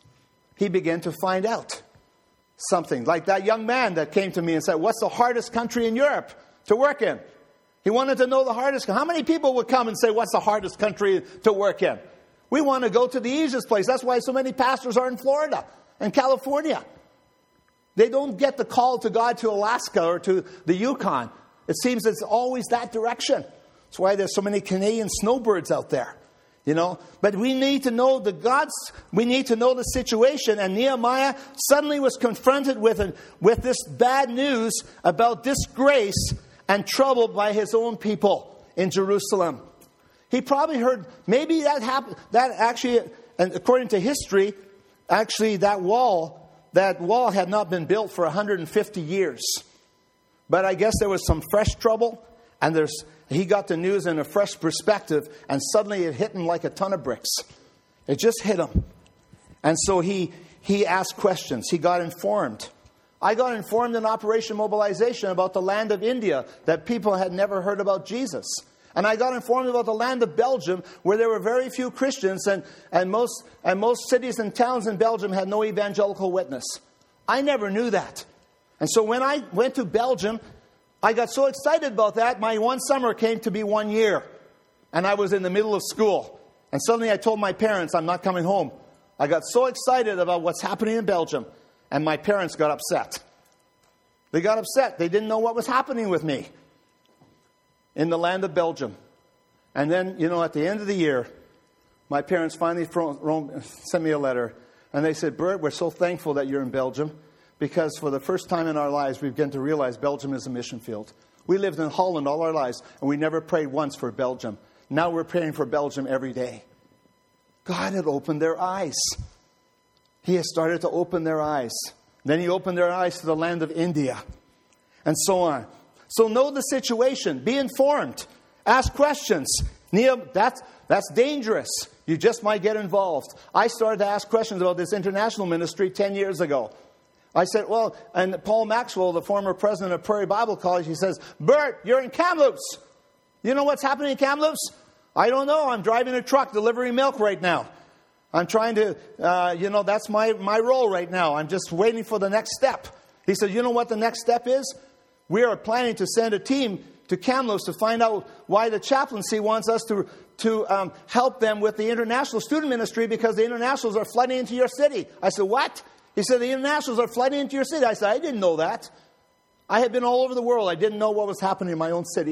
He began to find out something. Like that young man that came to me and said, what's the hardest country in Europe to work in? He wanted to know the hardest. How many people would come and say, what's the hardest country to work in? We want to go to the easiest place. That's why so many pastors are in Florida and California. They don't get the call to God to Alaska or to the Yukon. It seems it's always that direction. That's why there's so many Canadian snowbirds out there. You know, but we need to know the God's, we need to know the situation. And Nehemiah suddenly was confronted with, a, with this bad news about disgrace and trouble by his own people in Jerusalem. He probably heard, maybe that happened, that actually, and according to history, actually that wall, that wall had not been built for one hundred fifty years. But I guess there was some fresh trouble, and there's he got the news in a fresh perspective, and suddenly it hit him like a ton of bricks. It just hit him. And so he he asked questions. He got informed. I got informed in Operation Mobilization about the land of India, that people had never heard about Jesus. And I got informed about the land of Belgium, where there were very few Christians, and, and, most, and most cities and towns in Belgium had no evangelical witness. I never knew that. And so when I went to Belgium, I got so excited about that, my one summer came to be one year. And I was in the middle of school. And suddenly I told my parents, I'm not coming home. I got so excited about what's happening in Belgium. And my parents got upset. They got upset. They didn't know what was happening with me in the land of Belgium. And then, you know, at the end of the year, my parents finally sent me a letter. And they said, Bert, we're so thankful that you're in Belgium, because for the first time in our lives, we began to realize Belgium is a mission field. We lived in Holland all our lives, and we never prayed once for Belgium. Now we're praying for Belgium every day. God had opened their eyes. He has started to open their eyes. Then he opened their eyes to the land of India, and so on. So know the situation. Be informed. Ask questions. That's, that's dangerous. You just might get involved. I started to ask questions about this international ministry ten years ago. I said, well, and Paul Maxwell, the former president of Prairie Bible College, he says, Bert, you're in Kamloops. You know what's happening in Kamloops? I don't know. I'm driving a truck delivering milk right now. I'm trying to, uh, you know, that's my, my role right now. I'm just waiting for the next step. He said, you know what the next step is? We are planning to send a team to Kamloops to find out why the chaplaincy wants us to, to um, help them with the international student ministry because the internationals are flooding into your city. I said, what? He said, the internationals are flooding into your city. I said, I didn't know that. I had been all over the world. I didn't know what was happening in my own city.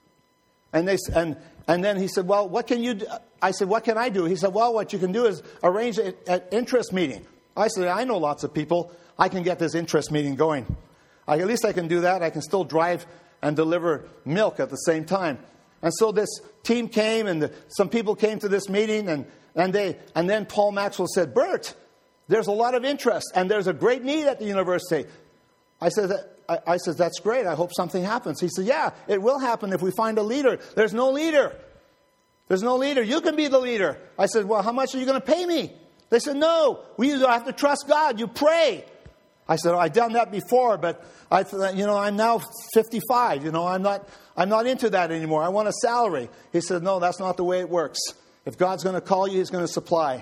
And they and and then he said, well, what can you do? I said, what can I do? He said, well, what you can do is arrange an interest meeting. I said, I know lots of people. I can get this interest meeting going. I, at least I can do that. I can still drive and deliver milk at the same time. And so this team came, and the, some people came to this meeting, and, and they and then Paul Maxwell said, Bert, there's a lot of interest, and there's a great need at the university. I said, I, I said, that's great. I hope something happens. He said, yeah, it will happen if we find a leader. There's no leader. There's no leader. You can be the leader. I said, well, how much are you going to pay me? They said, no, we have to trust God. You pray. I said, oh, I've done that before, but I, you know, I'm now fifty-five. You know, I'm not, I'm not into that anymore. I want a salary. He said, no, that's not the way it works. If God's going to call you, He's going to supply.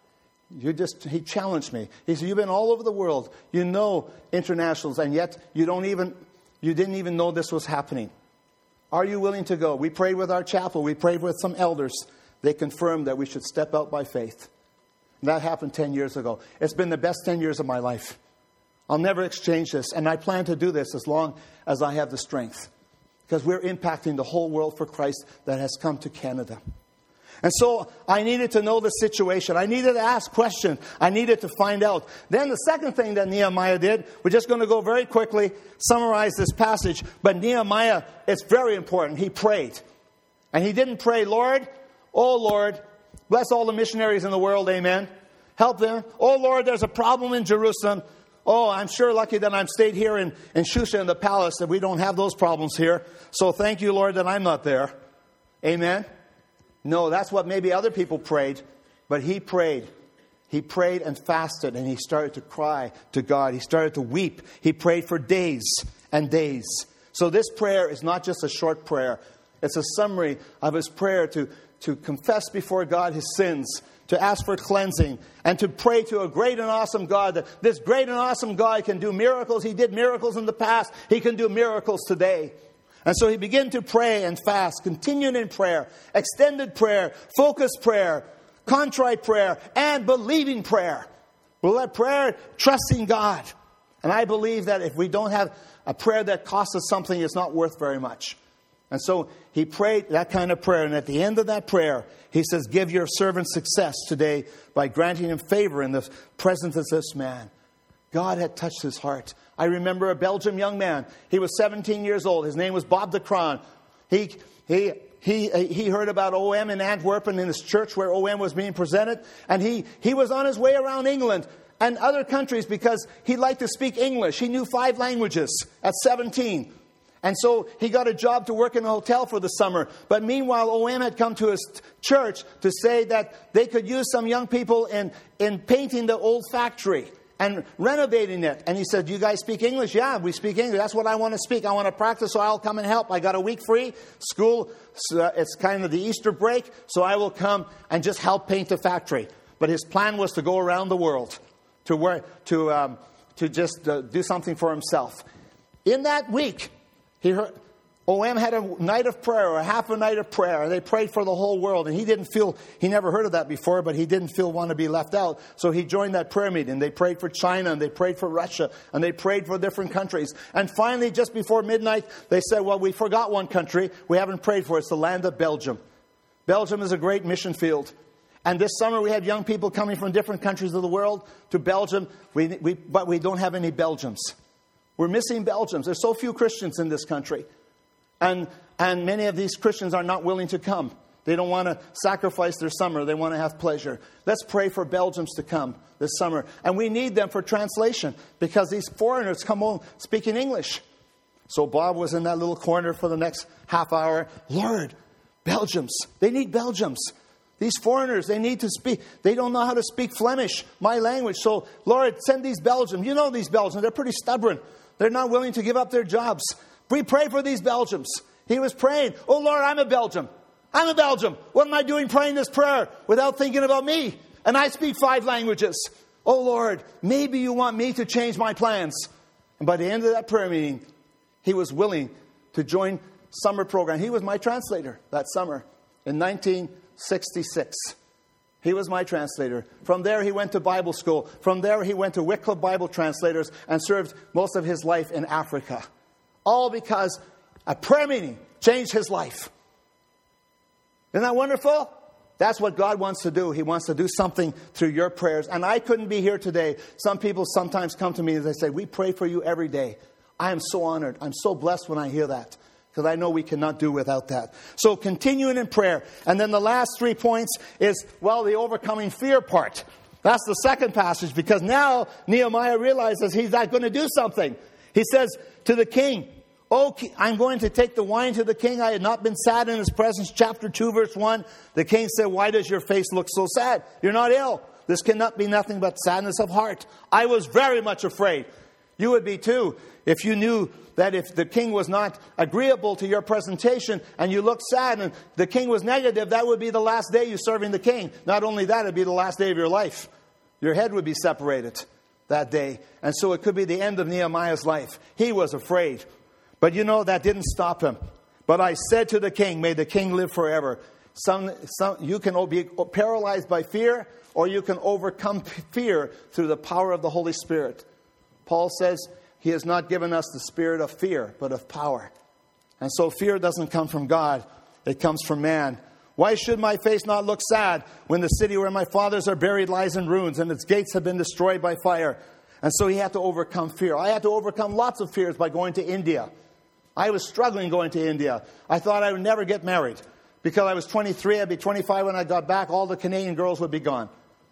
You just, he challenged me. He said, you've been all over the world. You know internationals, and yet you don't even, you didn't even know this was happening. Are you willing to go? We prayed with our chapel. We prayed with some elders. They confirmed that we should step out by faith. And that happened ten years ago. It's been the best ten years of my life. I'll never exchange this. And I plan to do this as long as I have the strength. Because we're impacting the whole world for Christ that has come to Canada. And so I needed to know the situation. I needed to ask questions. I needed to find out. Then the second thing that Nehemiah did, we're just going to go very quickly, summarize this passage. But Nehemiah, it's very important. He prayed. And he didn't pray, Lord, oh Lord, bless all the missionaries in the world, amen. Help them. Oh Lord, there's a problem in Jerusalem. Oh, I'm sure lucky that I'm stayed here in, in Shusha in the palace, that we don't have those problems here. So thank you, Lord, that I'm not there. Amen. No, that's what maybe other people prayed. But he prayed. He prayed and fasted, and he started to cry to God. He started to weep. He prayed for days and days. So this prayer is not just a short prayer. It's a summary of his prayer to, to confess before God his sins, to ask for cleansing, and to pray to a great and awesome God. That this great and awesome God can do miracles. He did miracles in the past. He can do miracles today. And so he began to pray and fast, continued in prayer, extended prayer, focused prayer, contrite prayer, and believing prayer. Well, that prayer, trusting God. And I believe that if we don't have a prayer that costs us something, it's not worth very much. And so he prayed that kind of prayer. And at the end of that prayer, he says, give your servant success today by granting him favor in the presence of this man. God had touched his heart. I remember a Belgian young man. He was seventeen years old. His name was Bob de Kraan. He, he, he, he heard about O M in Antwerp in his church where O M was being presented. And he, he was on his way around England and other countries because he liked to speak English. He knew five languages at seventeen. And so he got a job to work in a hotel for the summer. But meanwhile, O M had come to his church to say that they could use some young people in, in painting the old factory and renovating it. And he said, do you guys speak English? Yeah, we speak English. That's what I want to speak. I want to practice, so I'll come and help. I got a week free. School, it's kind of the Easter break, so I will come and just help paint the factory. But his plan was to go around the world, to work, to, um, to just uh, do something for himself. In that week, he heard, O M had a night of prayer, or a half a night of prayer. They prayed for the whole world. And he didn't feel, he never heard of that before, but he didn't feel want to be left out. So he joined that prayer meeting. They prayed for China, and they prayed for Russia, and they prayed for different countries. And finally, just before midnight, they said, well, we forgot one country we haven't prayed for. It's the land of Belgium. Belgium is a great mission field. And this summer we had young people coming from different countries of the world to Belgium, we, we, but we don't have any Belgians. We're missing Belgians. There's so few Christians in this country. And and many of these Christians are not willing to come. They don't want to sacrifice their summer. They want to have pleasure. Let's pray for Belgians to come this summer. And we need them for translation because these foreigners come home speaking English. So Bob was in that little corner for the next half hour. Lord, Belgians. They need Belgians. These foreigners, they need to speak. They don't know how to speak Flemish, my language. So, Lord, send these Belgians. You know these Belgians. They're pretty stubborn. They're not willing to give up their jobs. We pray for these Belgians. He was praying, oh, Lord, I'm a Belgian. I'm a Belgian. What am I doing praying this prayer without thinking about me? And I speak five languages. Oh, Lord, maybe you want me to change my plans. And by the end of that prayer meeting, he was willing to join summer program. He was my translator that summer in nineteen sixty-six. He was my translator. From there, he went to Bible school. From there, he went to Wycliffe Bible Translators and served most of his life in Africa. All because a prayer meeting changed his life. Isn't that wonderful? That's what God wants to do. He wants to do something through your prayers. And I couldn't be here today. Some people sometimes come to me and they say, we pray for you every day. I am so honored. I'm so blessed when I hear that. Because I know we cannot do without that. So continuing in prayer. And then the last three points is, well, the overcoming fear part. That's the second passage. Because now Nehemiah realizes he's not going to do something. He says to the king, oh, I'm going to take the wine to the king. I had not been sad in his presence. Chapter two, verse one. The king said, why does your face look so sad? You're not ill. This cannot be nothing but sadness of heart. I was very much afraid. You would be too if you knew that if the king was not agreeable to your presentation and you looked sad and the king was negative, that would be the last day you serving the king. Not only that, it would be the last day of your life. Your head would be separated that day. And so it could be the end of Nehemiah's life. He was afraid. But you know, that didn't stop him. But I said to the king, may the king live forever. Some, some, you can be paralyzed by fear, or you can overcome fear through the power of the Holy Spirit. Paul says, he has not given us the spirit of fear, but of power. And so fear doesn't come from God. It comes from man. Why should my face not look sad when the city where my fathers are buried lies in ruins and its gates have been destroyed by fire? And so he had to overcome fear. I had to overcome lots of fears by going to India. I was struggling going to India. I thought I would never get married. Because I was twenty-three, I'd be twenty-five when I got back. All the Canadian girls would be gone.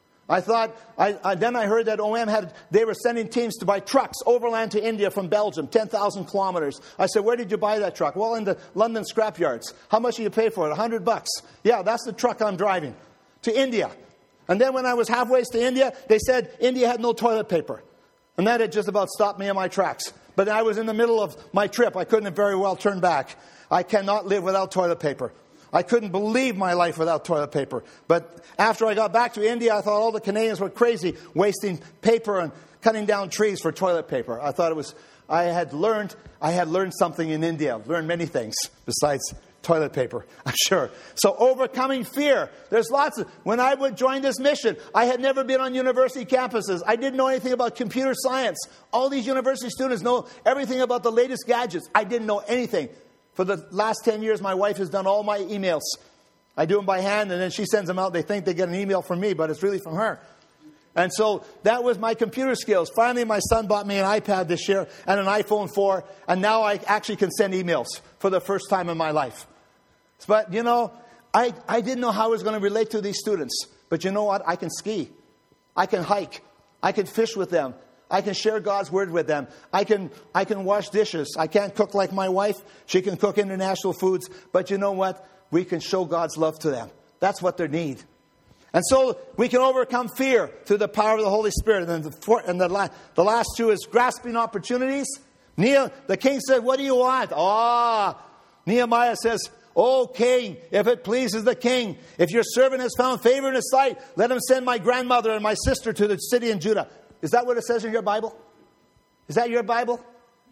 I thought, I, I, then I heard that O M had, they were sending teams to buy trucks overland to India from Belgium, ten thousand kilometers. I said, where did you buy that truck? Well, in the London scrapyards. How much do you pay for it? A hundred bucks. Yeah, that's the truck I'm driving to India. And then when I was halfway to India, they said India had no toilet paper. And that had just about stopped me in my tracks. But I was in the middle of my trip. I couldn't have very well turned back. I cannot live without toilet paper. I couldn't believe my life without toilet paper. But after I got back to India, I thought all the Canadians were crazy, wasting paper and cutting down trees for toilet paper. I thought it was, I had learned, I had learned something in India, learned many things besides toilet paper, I'm sure. So overcoming fear. There's lots of, when I would join this mission, I had never been on university campuses. I didn't know anything about computer science. All these university students know everything about the latest gadgets. I didn't know anything. For the last ten years, my wife has done all my emails. I do them by hand, and then she sends them out. They think they get an email from me, but it's really from her. And so that was my computer skills. Finally, my son bought me an iPad this year and an iPhone four, and now I actually can send emails for the first time in my life. But, you know, I, I didn't know how I was going to relate to these students. But you know what? I can ski. I can hike. I can fish with them. I can share God's word with them. I can I can wash dishes. I can't cook like my wife. She can cook international foods. But you know what? We can show God's love to them. That's what they need. And so we can overcome fear through the power of the Holy Spirit. And, the, four, and the, la, the last two is grasping opportunities. Nehemiah, the king said, what do you want? Ah, oh, Nehemiah says, O king, if it pleases the king, if your servant has found favor in his sight, let him send my grandmother and my sister to the city in Judah. Is that what it says in your Bible? Is that your Bible?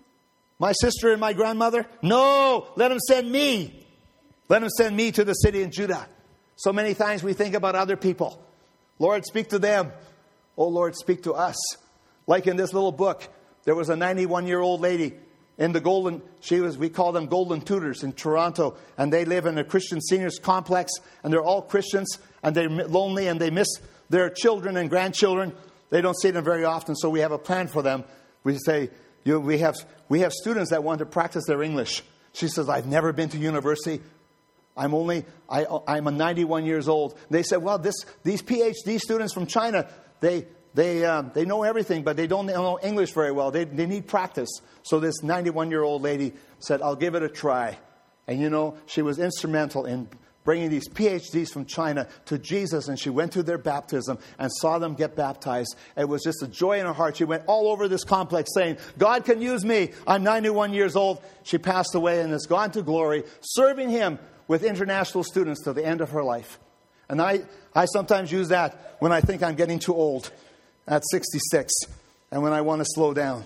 My sister and my grandmother? No, let him send me. Let him send me to the city in Judah. So many times we think about other people. Lord, speak to them. Oh, Lord, speak to us. Like in this little book, there was a ninety-one-year-old lady in the Golden, she was, we call them Golden Tutors in Toronto, and they live in a Christian seniors complex, and they're all Christians, and they're lonely, and they miss their children and grandchildren. They don't see them very often, so we have a plan for them. We say, you, we have we have students that want to practice their English. She says, I've never been to university. I'm only, I, I'm a ninety-one years old. They said, well, this these PhD students from China, they they um, they know everything, but they don't know English very well. They they need practice. So this ninety-one-year-old lady said, I'll give it a try. And you know, she was instrumental in bringing these PhDs from China to Jesus, and she went to their baptism and saw them get baptized. It was just a joy in her heart. She went all over this complex saying, God can use me. I'm ninety-one years old. She passed away and has gone to glory, serving him with international students to the end of her life. And I, I sometimes use that when I think I'm getting too old at sixty-six and when I want to slow down.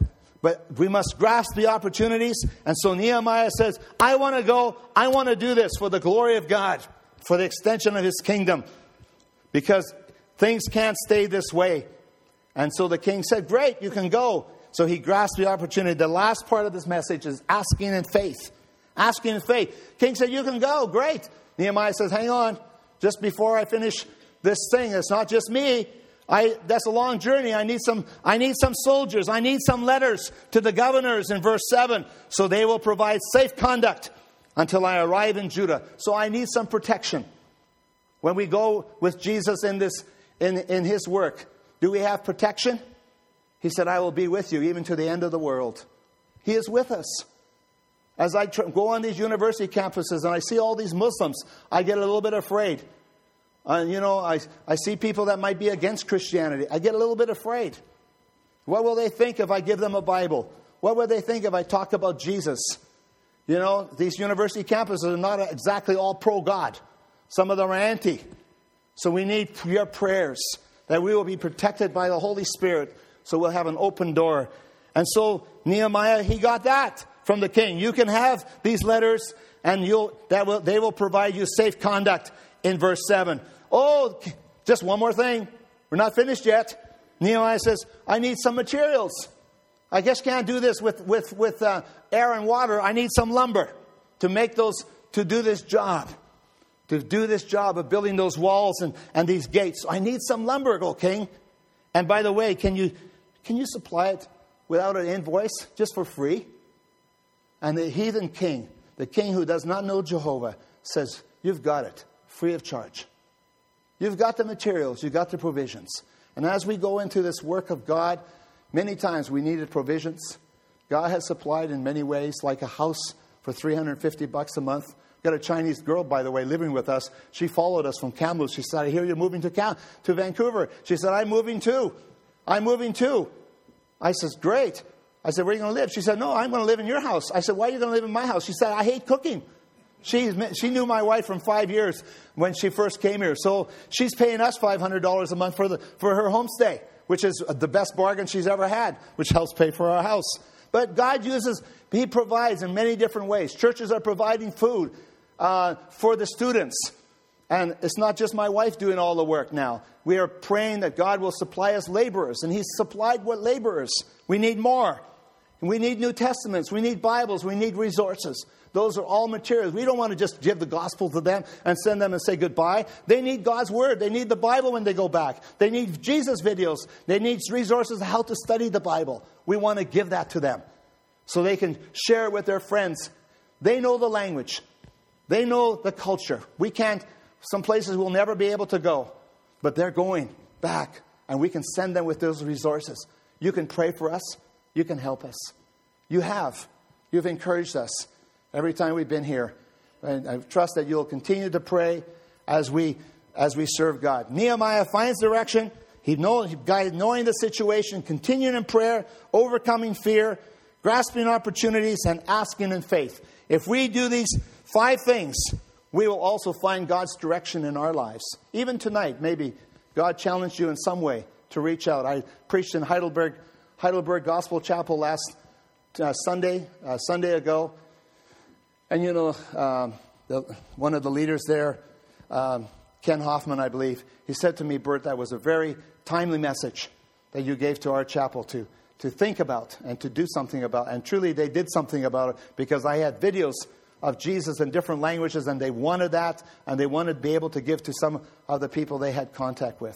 But we must grasp the opportunities. And so Nehemiah says, I want to go. I want to do this for the glory of God, for the extension of His kingdom. Because things can't stay this way. And so the king said, great, you can go. So he grasped the opportunity. The last part of this message is asking in faith. Asking in faith. King said, you can go. Great. Nehemiah says, hang on. Just before I finish this thing, it's not just me. I, that's a long journey. I need some, I need some soldiers. I need some letters to the governors in verse seven. So they will provide safe conduct until I arrive in Judah. So I need some protection. When we go with Jesus in this, in, in His work, do we have protection? He said, I will be with you even to the end of the world. He is with us. As I tr- go on these university campuses and I see all these Muslims, I get a little bit afraid. Uh, you know, I, I see people that might be against Christianity. I get a little bit afraid. What will they think if I give them a Bible? What will they think if I talk about Jesus? You know, these university campuses are not exactly all pro-God. Some of them are anti. So we need your prayers that we will be protected by the Holy Spirit, so we'll have an open door. And so Nehemiah, he got that from the king. You can have these letters, and you'll that will they will provide you safe conduct in verse seven. Oh, just one more thing. We're not finished yet. Nehemiah says, I need some materials. I guess can't do this with with with uh, air and water. I need some lumber to make those to do this job. To do this job of building those walls and, and these gates. I need some lumber, O king. And by the way, can you can you supply it without an invoice, just for free? And the heathen king, the king who does not know Jehovah, says, you've got it, free of charge. You've got the materials, you've got the provisions. And as we go into this work of God, many times we needed provisions. God has supplied in many ways, like a house for three hundred fifty bucks a month. Got a Chinese girl, by the way, living with us. She followed us from Kamloops. She said, I hear you're moving to Cam- to Vancouver. She said, I'm moving too. I'm moving too. I said, great. I said, where are you going to live? She said, no, I'm going to live in your house. I said, why are you going to live in my house? She said, I hate cooking. She, she knew my wife from five years when she first came here. So she's paying us five hundred dollars a month for, the, for her homestay, which is the best bargain she's ever had, which helps pay for our house. But God uses, He provides in many different ways. Churches are providing food Uh, for the students. And it's not just my wife doing all the work now. We are praying that God will supply us laborers. And He's supplied what laborers? We need more. And we need New Testaments. We need Bibles. We need resources. Those are all materials. We don't want to just give the gospel to them and send them and say goodbye. They need God's Word. They need the Bible when they go back. They need Jesus videos. They need resources on how to study the Bible. We want to give that to them so they can share it with their friends. They know the language. They know the culture. We can't, some places we'll never be able to go. But they're going back. And we can send them with those resources. You can pray for us. You can help us. You have. You've encouraged us every time we've been here. And I trust that you'll continue to pray as we as we serve God. Nehemiah finds direction. He knows, knowing the situation, continuing in prayer, overcoming fear, grasping opportunities, and asking in faith. If we do these five things, we will also find God's direction in our lives. Even tonight, maybe God challenged you in some way to reach out. I preached in Heidelberg, Heidelberg Gospel Chapel last uh, Sunday, uh, Sunday ago. And you know, um, the, one of the leaders there, um, Ken Hoffman, I believe, he said to me, Bert, that was a very timely message that you gave to our chapel to, to think about and to do something about. And truly, they did something about it because I had videos of Jesus in different languages, and they wanted that, and they wanted to be able to give to some of the people they had contact with.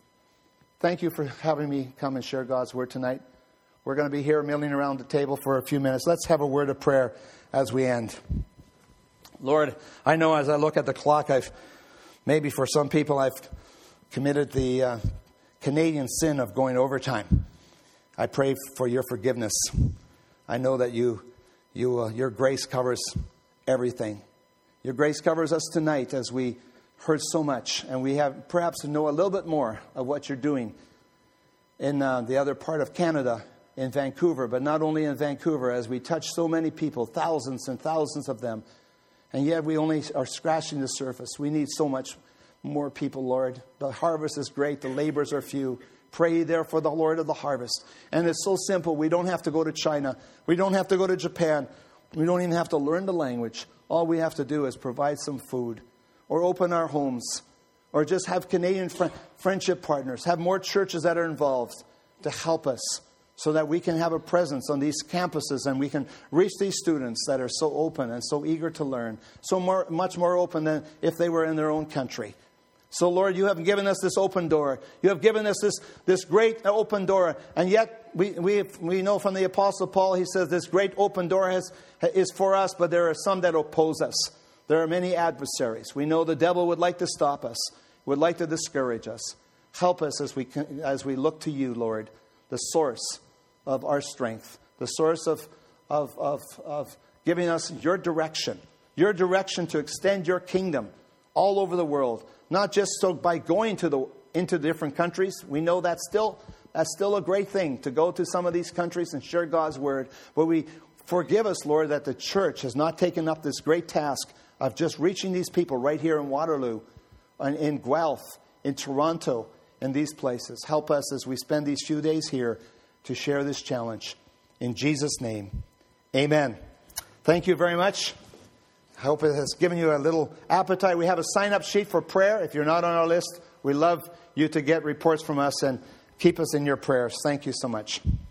Thank you for having me come and share God's Word tonight. We're going to be here milling around the table for a few minutes. Let's have a word of prayer as we end. Lord, I know as I look at the clock, I've maybe for some people I've committed the uh, Canadian sin of going overtime. I pray for your forgiveness. I know that you, you, uh, your grace covers everything. Your grace covers us tonight as we heard so much, and we have perhaps to know a little bit more of what you're doing in uh, the other part of Canada, in Vancouver, but not only in Vancouver, as we touch so many people, thousands and thousands of them, and yet we only are scratching the surface. We need so much more people, Lord. The harvest is great, the labors are few. Pray ye therefore the Lord of the harvest. And it's so simple. We don't have to go to China. We don't have to go to Japan. We don't even have to learn the language. All we have to do is provide some food, or open our homes, or just have Canadian fr- friendship partners, have more churches that are involved to help us so that we can have a presence on these campuses and we can reach these students that are so open and so eager to learn, so more, much more open than if they were in their own country. So, Lord, you have given us this open door. You have given us this, this great open door. And yet, we, we, we know from the Apostle Paul, he says this great open door has, is for us, but there are some that oppose us. There are many adversaries. We know the devil would like to stop us, would like to discourage us. Help us as we, as we look to you, Lord, the source of our strength, the source of, of, of, of giving us your direction, your direction to extend your kingdom all over the world. Not just so by going to the into different countries. We know that's still that's still a great thing to go to some of these countries and share God's word. But we forgive us, Lord, that the church has not taken up this great task of just reaching these people right here in Waterloo, and in Guelph, in Toronto, in these places. Help us as we spend these few days here to share this challenge. In Jesus' name, amen. Thank you very much. I hope it has given you a little appetite. We have a sign-up sheet for prayer. If you're not on our list, we love you to get reports from us and keep us in your prayers. Thank you so much.